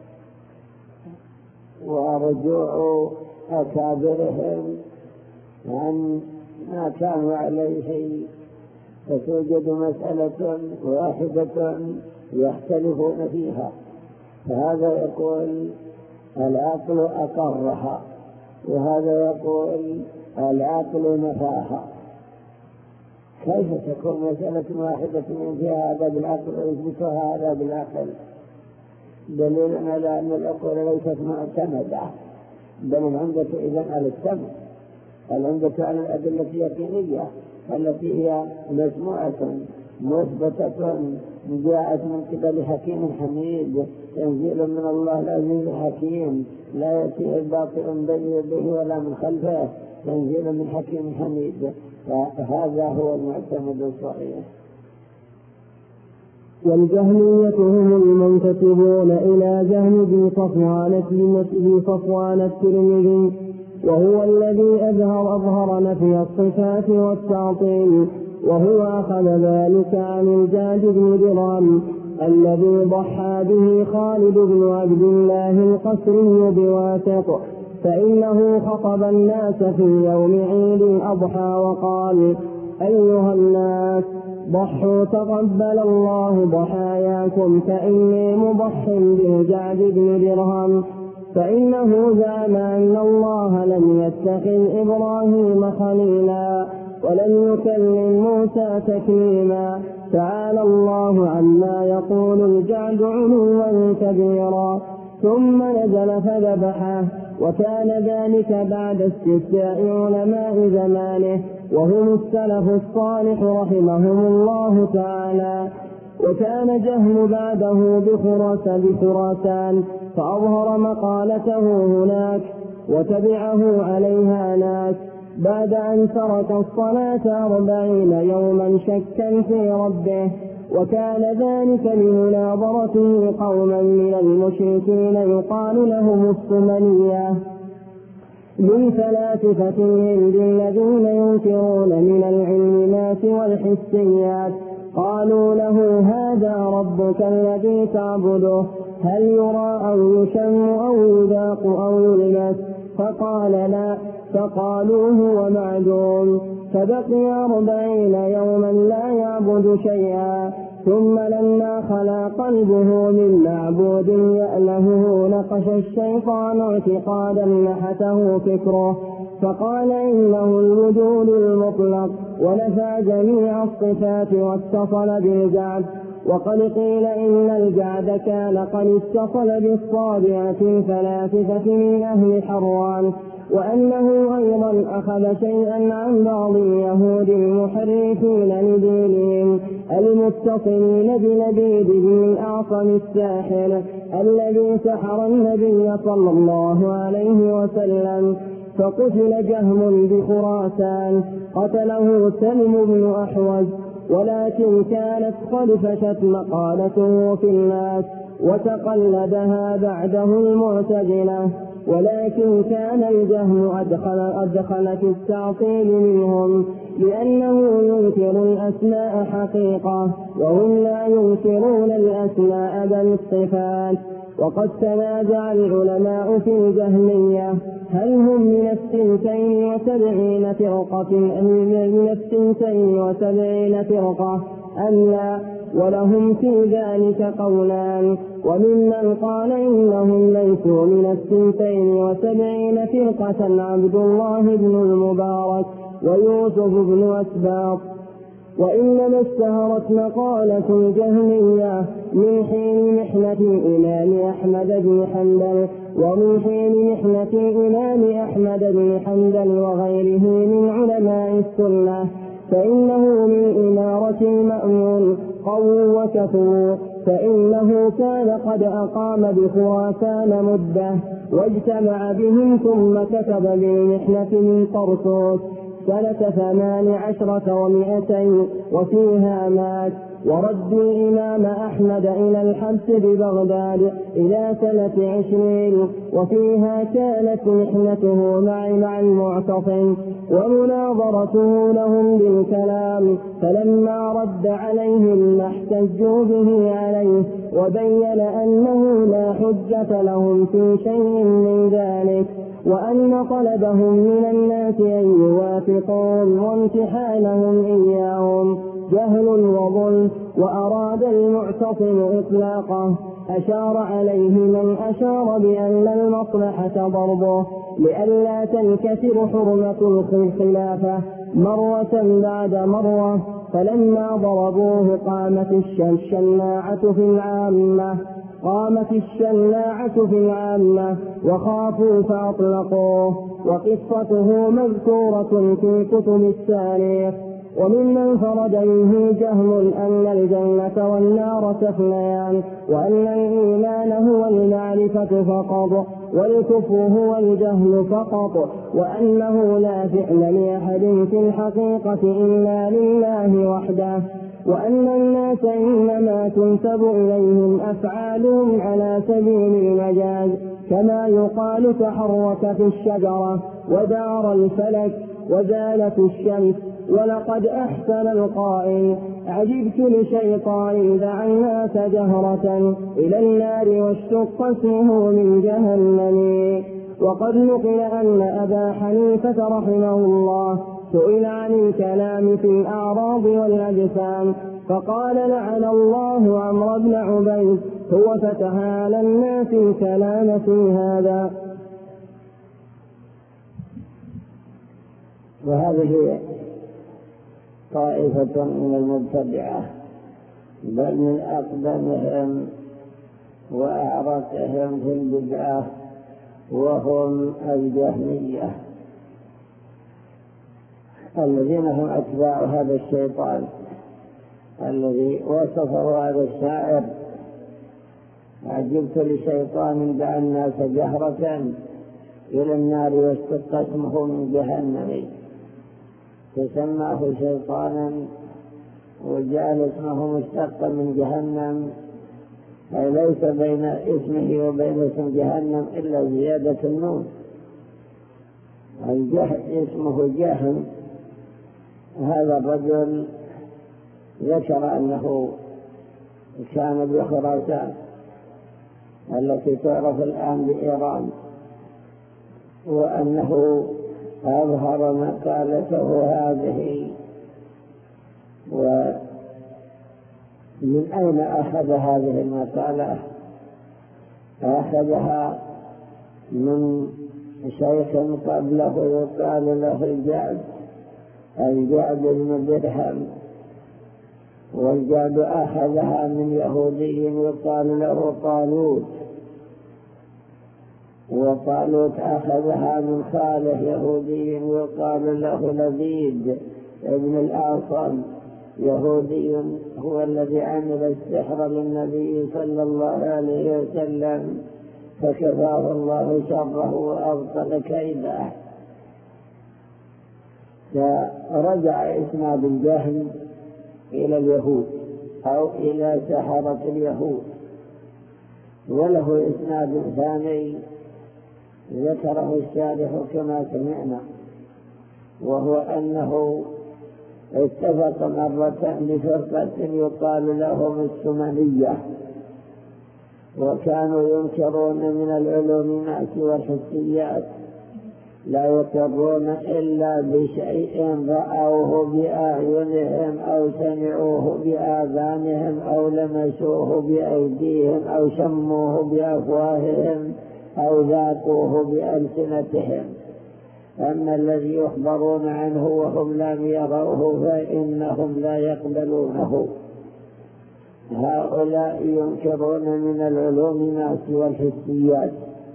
ورجوع أكابرهم عن ما كانوا عليه، فتوجد مسألة واحدة يختلفون فيها، فهذا يقول العقل أقرها، وهذا يقول العقل نفاها. كيف تكون مسألة واحدة من فيها هذا بالعقل ويثبتها هذا بالعقل؟ دليل على أن العقول ليست معتمدة، بل العمدة إذن على السمع، العمدة على الأدلة اليقينية التي هي مسموعة مثبتة جاءت من قبل حكيم حميد، تنزيل من الله العزيز الحكيم، لا يأتيه الباطل بين يديه ولا من خلفه، تنزيل من حكيم حميد، فهذا هو المعتمد الصحيح. والجهمية هم المنتسبون إلى جهم بن صفوان بن صفوان الترمذي، وهو الذي أظهر أظهر نفي الصفات والتعطيل، وهو أخذ ذلك عن الجاد بن درهم الذي ضحى به خالد بن عبد الله القسري بواسط، فإنه خطب الناس في يوم عيد الأضحى وقال: أيها الناس، ضحوا تقبل الله ضحاياكم، فإني مضح بالجعد بن درهم، فإنه زعم أن الله لم يتخذ إبراهيم خليلا ولم يكلم موسى تكليما، تعالى الله عما يقول الجعد علوا كبيرا. ثم نزل فذبحه، وكان ذلك بعد استفتاء علماء زمانه وهم السلف الصالح رحمهم الله تعالى. وكان جهم بعده بخراسان فأظهر مقالته هناك، وتبعه عليها ناس بعد أن ترك الصلاة أربعين يوما شكا في ربه، وكان ذلك لمناظرته قوما من المشركين يقال لهم السمنية من فلاسفتهم بالذين ينكرون من العلمات والحسيات. قالوا له: هذا ربك الذي تعبده، هل يرى أو يشم أو يذاق أو يلمس؟ فقال: لا. فقالوا: هو معدوم. فبقي أربعين يوما لا يعبد شيئا، ثم لما خلا قلبه من معبود يألهه نقش الشيطان اعتقادا نحته فكره، فقال إنه الوجود المطلق، ونفى جميع الصفات واتصل بالجعد. وقد قيل إن الجعد كان قد اتصل بالصابعة الفلاسفة من أهل حران، وأنه أيضا أخذ شيئا عن بعض اليهود المحرفين لدينهم المتصلين بلبيد بن الأعصم الساحر الذي سحر النبي صلى الله عليه وسلم. فقتل جهم بخراسان قتله سلم بن أحوز، ولكن كانت قد فشت مقالته في الناس وتقلدها بعده المعتزلة، ولكن كان الجهم أدخل, أدخل في التعطيل منهم، لأنه ينكر الأسماء حقيقة وهم لا ينكرون الأسماء بل الصفات. وقد تنازع العلماء في الجهمية هل هم من الثنتين وسبعين فرقة أم من الثنتين وسبعين فرقة أم لا، ولهم في ذلك قولان. وممن قال إنهم ليسوا من الثنتين وسبعين فرقة عبد الله بن المبارك ويوسف بن أسباط. وإنما اشتهرت مقالة الجهمية من حين محنة الإمام أحمد بن حنبل ومن حين محنة الإمام أحمد بن حنبل وغيره من علماء السنة، فإنه من إمارة المأمون قووا وكفوا، فإنه كان قد أقام بخراسان مدة واجتمع بهم ثم كتب بالمحنة من طرطوس سنة ثمان عشرة ومئتين وفيها مات، ورد الإمام أحمد إلى الحبس ببغداد إلى سنة عشرين، وفيها كانت محنته مع مع المعتصم ومناظرته لهم بالكلام، فلما رد عليهم ما احتجوا به عليه وبين أنه لا حجة لهم في شيء من ذلك، وأن طلبهم من الناس أن يوافقون وامتحانهم إياهم جهل وظلم، وأراد المعتصم إطلاقه أشار عليه من أشار بأن المصلحة ضربه لئلا تنكسر حرمة الخلافة مرة بعد مرة، فلما ضربوه قامت الشناعة في العامة قامت الشناعة في العامة وخافوا فأطلقوه، وقصته مذكورة في كتب التاريخ. وممن فرد به جهم أن الجنة والنار تفنيان، وأن الإيمان هو المعرفة فقط والكفر هو الجهل فقط، وأنه لا فعل لأحد في الحقيقة إلا لله وحده، وأن الناس إنما تنسب إليهم أفعالهم على سبيل المجاز، كما يقال تحرك في الشجرة ودار الفلك وزالت الشمس. ولقد أحسن القائل عجبت لشيطان دعا الناس جهرة إلى النار واشتق اسمه من جهنم. وقد نقل أن أبا حنيفة رحمه الله سئل عن الكلام في الأعراض والأجسام فقال لعن الله عمرو بن عبيد هو فتح على الناس الكلام في هذا. وهذه طائفة من المبتدعة بل من أقدمهم وأعرقهم في البدعة وهم الجهمية الذين هم أتباع هذا الشيطان الذي وصفه هذا الشاعر عجبت لشيطان دعا الناس جهرة إلى النار واشتق اسمه من جهنم، فسماه شيطانا وجعل اسمه مشتقا من جهنم، أي ليس بين اسمه وبين اسم جهنم إلا زيادة النون. اسمه جهم. هذا الرجل ذكر أنه كان بخراسان التي تعرف الآن بإيران، وأنه أظهر مقالته هذه. ومن أين أخذ هذه المقالة؟ أخذها من شيخ قبله يقال له الجعد الجعد بن درهم، والجعد أخذها من يهودي يقال له طالوت، وطالوت أخذها من خاله يهودي يقال له لبيد ابن الأعصم يهودي هو الذي عمل السحر للنبي صلى الله عليه وسلم فكفاه الله شره وأبطل كيده. فرجع إسناد الجهم إلى اليهود أو إلى سحرة اليهود. وله إسناد ثاني ذكره الشارح كما سمعنا، وهو أنه اتفق مرة بفرقة يقال لهم السمنية، وكانوا ينكرون من العلوم والحسيات، لا يقرون إلا بشيء رأوه بأعينهم أو سمعوه بآذانهم أو لمسوه بأيديهم أو شموه بأفواههم أو ذاقوه بألسنتهم. أما الذي يخبرون عنه وهم لم يروه فإنهم لا يقبلونه. هؤلاء ينكرون من العلوم والحسيات.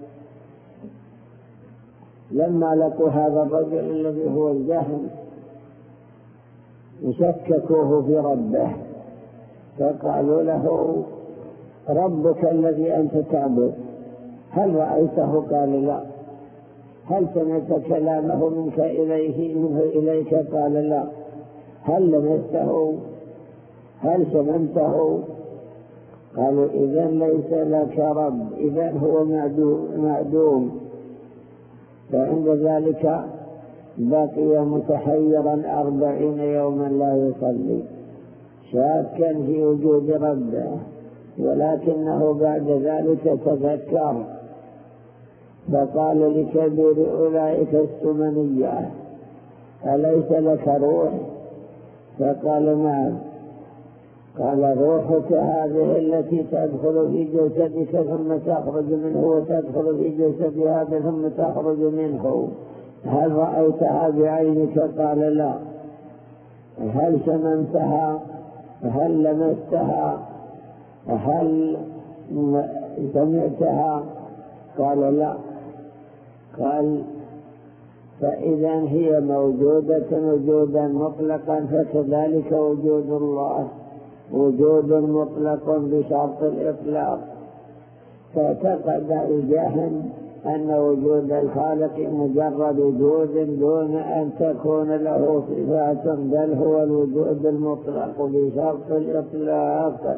لما لقوا هذا الرجل الذي هو الجهم شككوه في ربه، فقالوا له: ربك الذي أنت تعبد هل رأيته؟ قال: لا. هل سمعت كلامه منك إليه منه إليك؟ قال: لا. هل لمسته؟ هل شممته؟ قالوا: إذن ليس لك رب، إذن هو معدوم. فعند ذلك بقي متحيرا أربعين يوما لا يصلي، شاكا في وجود ربه، ولكنه بعد ذلك تذكر فقال لكبير أولئك السمنية: أليس لك روح؟ فقال: نعم. قال: روحك هذه التي تدخل في جسدك ثم تخرج منه وتدخل في جسد هذا ثم تخرج منه، هل رأيتها بعينك؟ قال: لا. هل شممتها؟ هل لمستها؟ هل سمعتها؟ قال: لا. قال: فإذا هي موجودة وجودا مطلقا، فكذلك وجود الله وجود مطلق بشرط الإطلاق. فاعتقد الجهم أن وجود الخالق مجرد وجود دون أن تكون له صفات، بل هو الوجود المطلق بشرط الإطلاق،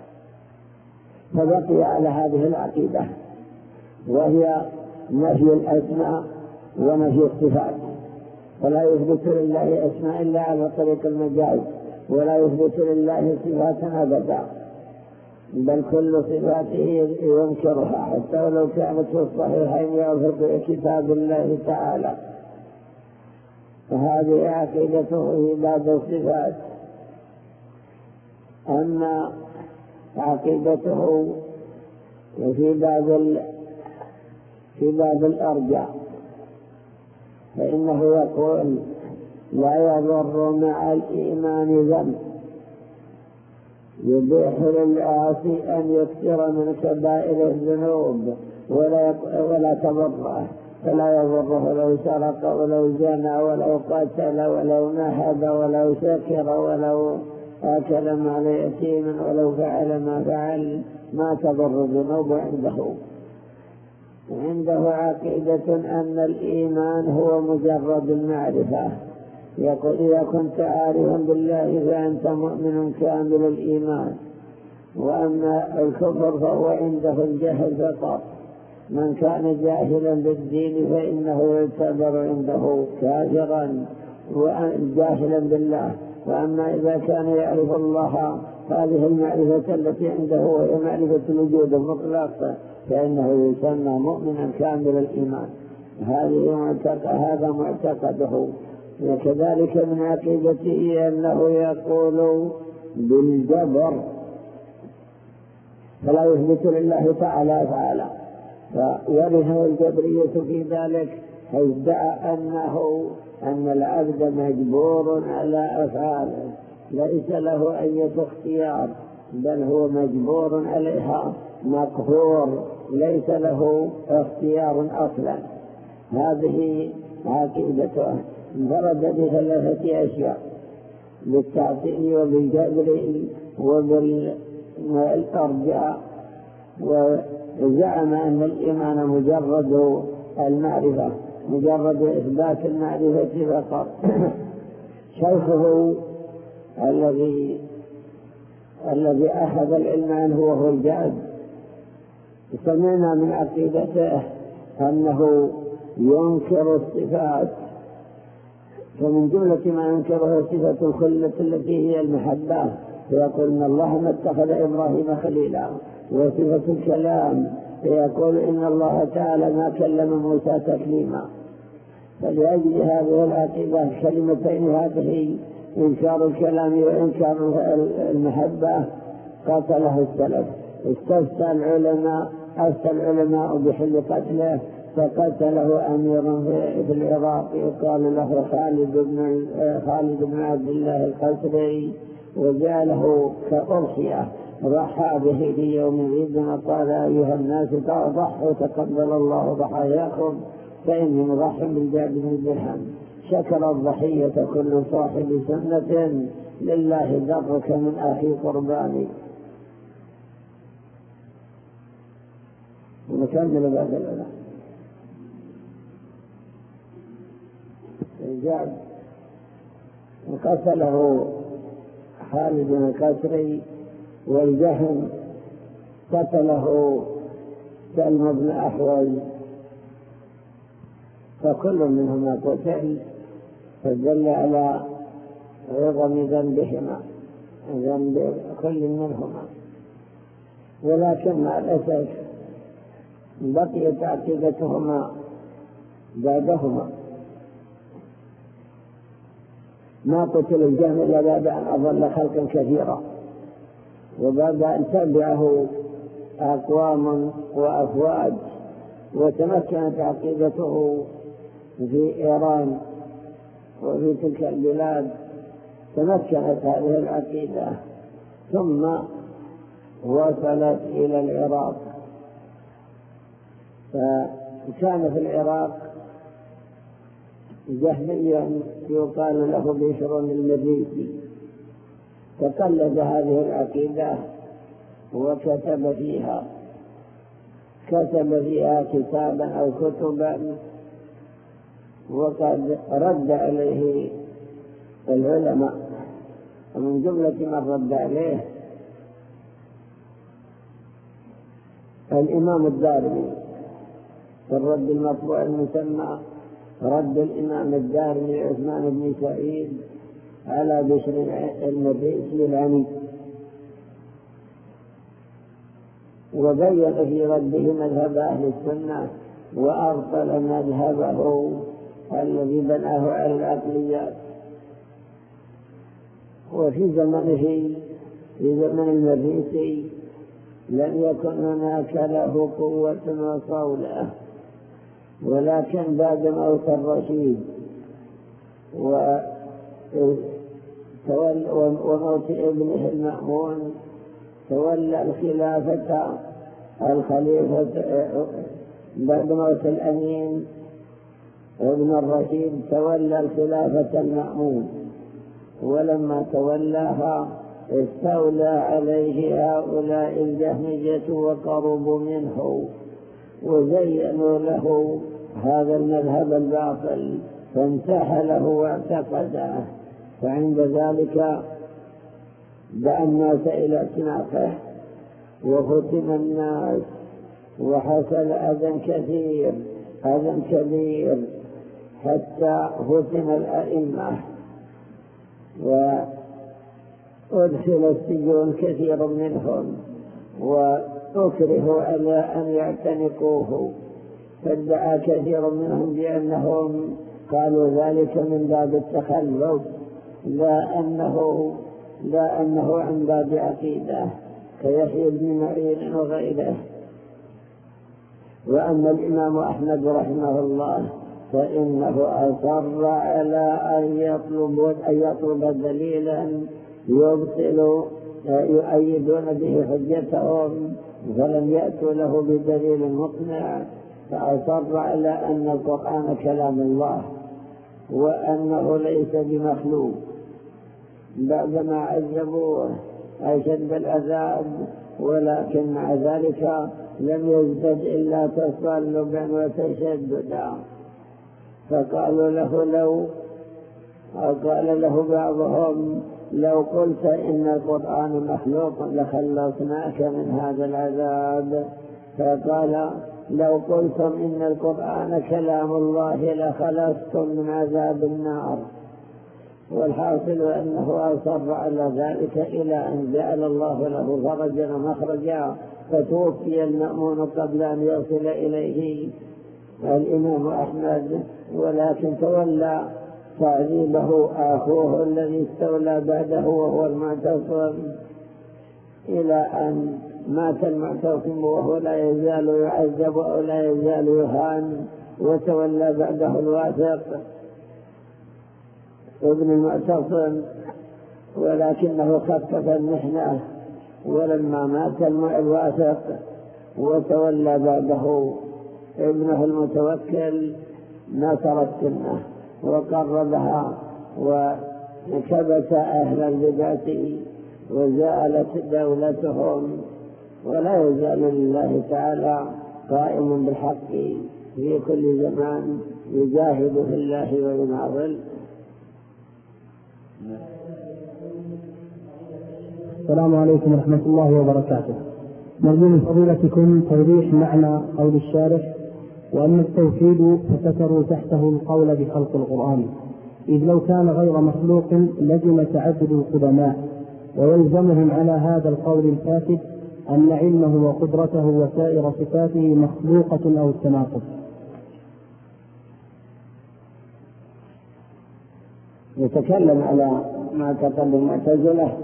فبقي على هذه العقيدة، وهي نفي الأسماء ونفي الصفات. ولا يثبت لله أسماء إلا على طريق المجاز، ولا يثبت لله صفات أبدا، بل كل صفاته ينكرها حتى ولو كانت في الصحيحين أو في كتاب الله تعالى. فهذه عقيدته في باب الصفات. أما عقيدته في باب في باب الأرجاء فإنه يقول: لا يضر مع الإيمان ذنب يبيح للعاصي أن يكثر من كبائر الذنوب ولا ولا تضره، فلا يضره لو سرق ولو زنى ولو قتل ولو نهب ولو سكر ولو أكل مال يتيم ولو فعل ما فعل، ما تضر الذنوب عنده. عنده عقيدة أن الإيمان هو مجرد المعرفة. يقول: إذا كنت عارفا بالله فأنت مؤمن كامل الإيمان. وأما الكفر فهو عنده الجهل فقط. من كان جاهلا بالدين فإنه يعتبر عنده كافرا وجاهلا بالله. وأما إذا كان يعرف الله هذه المعرفة التي عنده وهي معرفة الوجود المطلق فإنه يسمى مؤمنا كامل الإيمان. هذه معتقد هذا معتقده. وكذلك من عقيدته أنه يقول بالجبر، فلا يثبت لله تعالى أفعالا، فيرثه الجبرية في ذلك، فيدعى أنه أن العبد مجبور على أفعاله، ليس له أي اختيار، بل هو مجبور عليها، مقهور، ليس له اختيار أصلا. هذه عقيدته. انفرد بثلاثة أشياء: بالتعطيل وبالجبر وبالأرجاء. وزعم أن الإيمان مجرد المعرفة، مجرد إثبات المعرفة فقط. شيخه الذي الذي أخذ العلم عنه وهو الجاد، سمعنا من عقيدته أنه ينكر الصفات، فمن جملة ما ينكره صفة الخلة التي هي المحبة، فيقول إن الله ما اتخذ إبراهيم خليلا، وصفة الكلام فيقول إن الله تعالى ما كلم موسى تكليما. فلأجل هذه العقيدة كلمتين هذه إنكار الكلام وإنكار المحبة قاتله السلف. استفتى العلماء أفتى العلماء بحل قتله، فقتله أمير في العراق يقال له خالد بن خالد بن عبد الله القسري، وجعله كأضحية ضحى به في يوم العيد وقال أيها الناس ضحوا تقبل الله ضحاياكم فإني مضح بالجعد بن الدرهم. شكر الضحية كل صاحب سنة لله درك من أخي قرباني. ونكمل بعد الأذان. الجعد قتله خالد بن القسري، والجهم قتله سلم بن أحوز، فكل منهما قتل، فدل على عظم ذنبهما ذنب كل منهما. ولكن مع الأسف بقيت عقيدتهما بعدهما. ما قتل الجهم إلا بعد أن أضل خلقا كثيرا، وبعد أن تبعه أقوام وأفواج، وتمكنت عقيدته في إيران وفي تلك البلاد، تمكنت هذه العقيدة ثم وصلت إلى العراق. فكان في العراق جهميا يقال له بشر المريسي، فقلد هذه العقيدة وكتب فيها كتب فيها كتابا أو كتبا، وقد رد عليه العلماء. ومن جملة من رد عليه الإمام الدارمي في الرد المطبوع المسمى رد الإمام الدارمي عثمان بن سعيد على بشر المريسي العني، وبين في رده مذهب أهل السنة وأبطل مذهبه الذي بناه على العقليات. وفي زمنه في زمن المريسي لم يكن هناك له قوة وصولة، ولكن بعد موت الرشيد وموت ابنه المأمون تولى الخلافة الخليفة بعد موت الأمين ابن الرشيد تولى الخلافة المأمون، ولما تولاها استولى عليه هؤلاء الجهمية وقربوا منه وزينوا له هذا المذهب الباطل فانتحله واعتقده، فعند ذلك دعا الناس إلى اعتناقه وفتن الناس وحصل أذى كثير أذى كبير حتى فتن الأئمة وأدخل السجون كثير منهم وأكرهوا على أن يعتنقوه، فادعى كثير منهم بأنهم قالوا ذلك من باب التخلف لا أنه لا أنه عن باب عقيدة كيحيى بن معين وغيره. وأما الإمام أحمد رحمه الله فإنه أصر على أن يطلب أن يطلب دليلا يبطل يؤيدون به حجتهم، فلم يأتوا له بدليل مقنع، فأصر على أن القرآن كلام الله وأنه ليس بمخلوق. بعدما عذبوه أشد العذاب، ولكن مع ذلك لم يزدد إلا تصلبا وتشددا. فقالوا له لو قال له بعضهم لو قلت إن القرآن مخلوق لخلصناك من هذا العذاب. فقال لو قلتم إن القرآن كلام الله لخلصتم من عذاب النار. والحاصل أنه أصر على ذلك إلى أن جعل الله له فرجا ومخرجا، فتوفي المأمون قبل أن يصل إليه الإمام أحمد، ولكن تولى تعذيبه أخوه الذي استولى بعده وهو المعتصم، إلى أن مات المعتصم وهو لا يزال يعذب أو لا يزال يهان، وتولى بعده الواثق ابن المعتصم، ولكنه خفف المحنة. ولما مات الواثق وتولى بعده ابنه المتوكل نصر السنة وقربها وكبت أهل البدعة وزالت دولتهم، ولا يزال لله تعالى قائم بالحق في كل زمان يجاهد في الله ويناضل. السلام عليكم ورحمة الله وبركاته. نرجو من فضيلتكم توضيح معنى قول الشارح وأن التوحيد فسكروا تحته القول بخلق القرآن، إذ لو كان غير مخلوق لزم تعدد القدماء، ويلزمهم على هذا القول الفاسد أن علمه وقدرته وسائر صفاته مخلوقة أو التناقض. يتكلم على ما تقدم المعتزلة.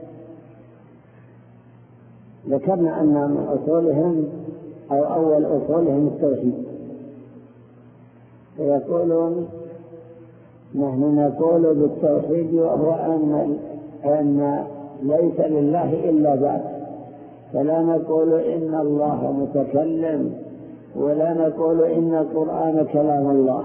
ذكرنا أن من أصولهم أو أول أصولهم التوحيد، فيقولون نحن نقول بالتوحيد وهو أن, أن ليس لله إلا ذات، فلا نقول إن الله متكلم ولا نقول إن القرآن كلام الله،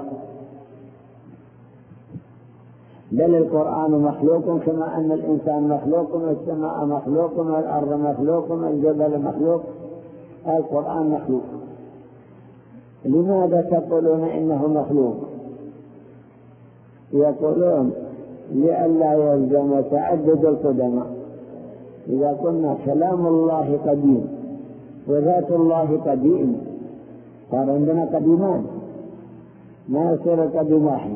بل القرآن مخلوق كما أن الإنسان مخلوق والسماء مخلوق والأرض مخلوق والجبل مخلوق، القرآن مخلوق. لماذا تقولون إنه مخلوق؟ يقولون لئلا يلزم تعدد القدماء. إذا قلنا كلام الله قديم وذات الله قديم صار عندنا قديمان، ما يصير قديم واحد،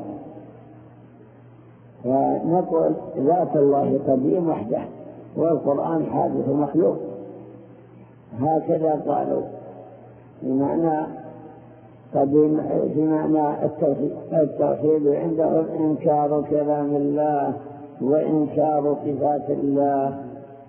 ونقول ذات الله قديم وحده والقرآن حادث مخلوق. هكذا قالوا بمعنى قديم، بمعنى التوحيد. التوحيد عندهم إنكار كلام الله وإنكار صفات الله.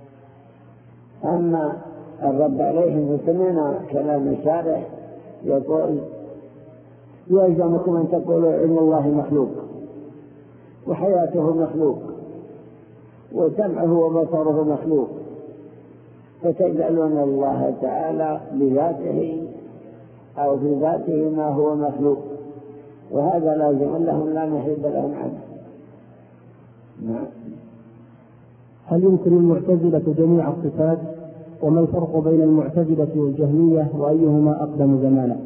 أما الرب عليهم فسمعنا كلام الشارح يقول يلزمكم أن تقولوا علم الله مخلوق وحياته مخلوق وسمعه وبصره مخلوق، فتجعلون الله تعالى بذاته أو في ذاته ما هو مخلوق، وهذا لازم لهم لا نحيد لهم عنه. نعم. هل يمكن المعتزلة جميع الصفات؟ وما الفرق بين المعتزلة والجهمية وأيهما أقدم زمانا؟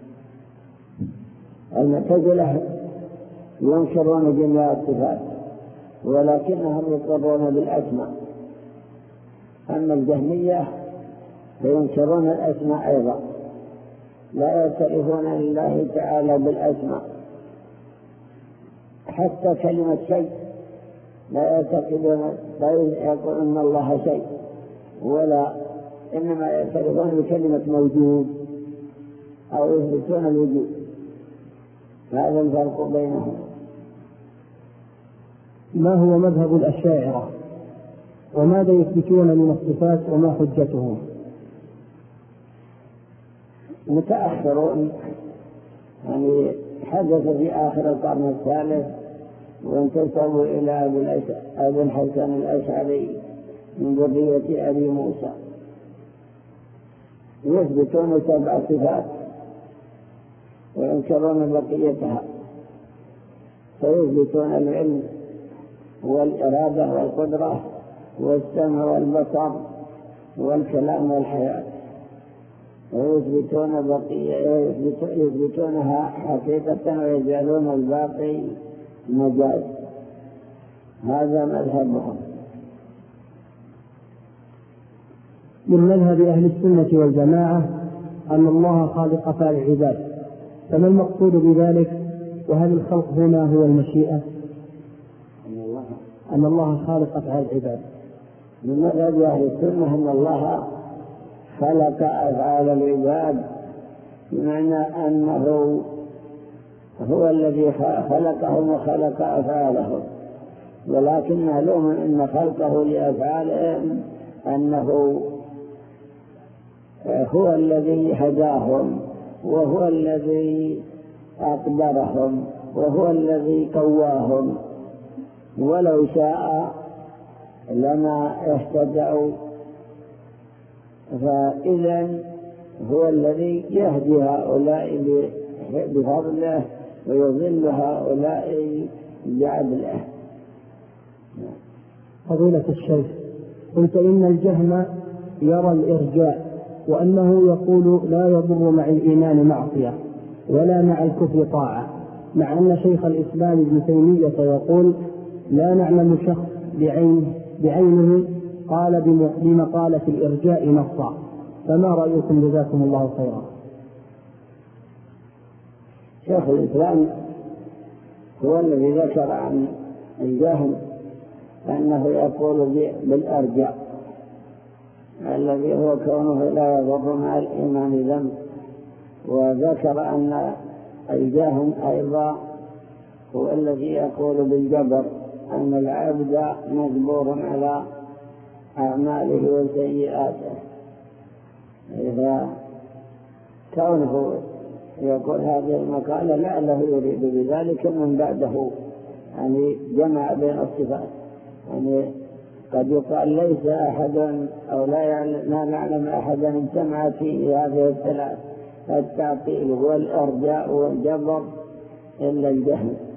المعتزلة ينكرون جميع الصفات ولكنهم يقرون بالأسماء، أما الجهمية فينكرون الأسماء أيضا، لا يعترفون لله تعالى بالأسماء، حتى كلمة شيء لا يعتقدون، لا يقولون أن الله شيء، ولا إنما يعترفون بكلمة موجود أو يثبتون الوجود. هذا الفرق بينهم. ما هو مذهب الأشاعرة وماذا يثبتون من الصفات وما حجتهم؟ متأخرون، يعني حدث في آخر القرن الثالث وانتسبوا إلى أبي الحسن الأشعري من ذرية أبي موسى، يثبتون سبع صفات وينكرون بقيتها، فيثبتون العلم والإرادة والقدرة والسمع والبصر والكلام والحياة، ويثبتون بقية يثبتونها حقيقة ويجعلون الباقي مجاز. هذا مذهبهم. من مذهب أهل السنة والجماعة أن الله خالق أفعال العباد، فما المقصود بذلك؟ وهل الخلق هنا هو المشيئة؟ أن الله خالق أفعال العباد. من مذهب أهل السنة أن الله خلق أفعال العباد، بمعنى أنه هو الذي خلقهم وخلق أفعالهم، ولكن معلوم أن خلقه لأفعالهم أنه هو الذي هداهم، وهو الذي أقدرهم، وهو الذي قواهم، ولو شاء لما اهتدوا. فإذا هو الذي يهدي هؤلاء بفضله ويضل هؤلاء بعدله. فضيلة الشيخ، قلت إن الجهم يرى الإرجاء، وأنه يقول لا يضر مع الإيمان معصية ولا مع الكفر طاعة، مع أن شيخ الإسلام ابن تيمية يقول لا نعلم شخص بعينه, بعينه قال بمقالة الإرجاء نصا. فما رأيكم؟ جزاكم الله خيرا. شيخ الإسلام هو الذي ذكر عن الجهم أنه يقول بالأرجاء، الذي هو كونه لا يضر مع الإيمان ذنب، وذكر أن الجهم أيضا هو الذي يقول بالجبر، أن العبد مجبور على أعماله وسيئاته. إذا كونه يقول هذه المقالة لعله يريد بذلك من بعده، يعني جمع بين الصفات. يعني قد يقال ليس أحد أو لا نعلم أحدا اجتمع في هذه الثلاث، التعطيل والإرجاء والجبر، إلا الجهم.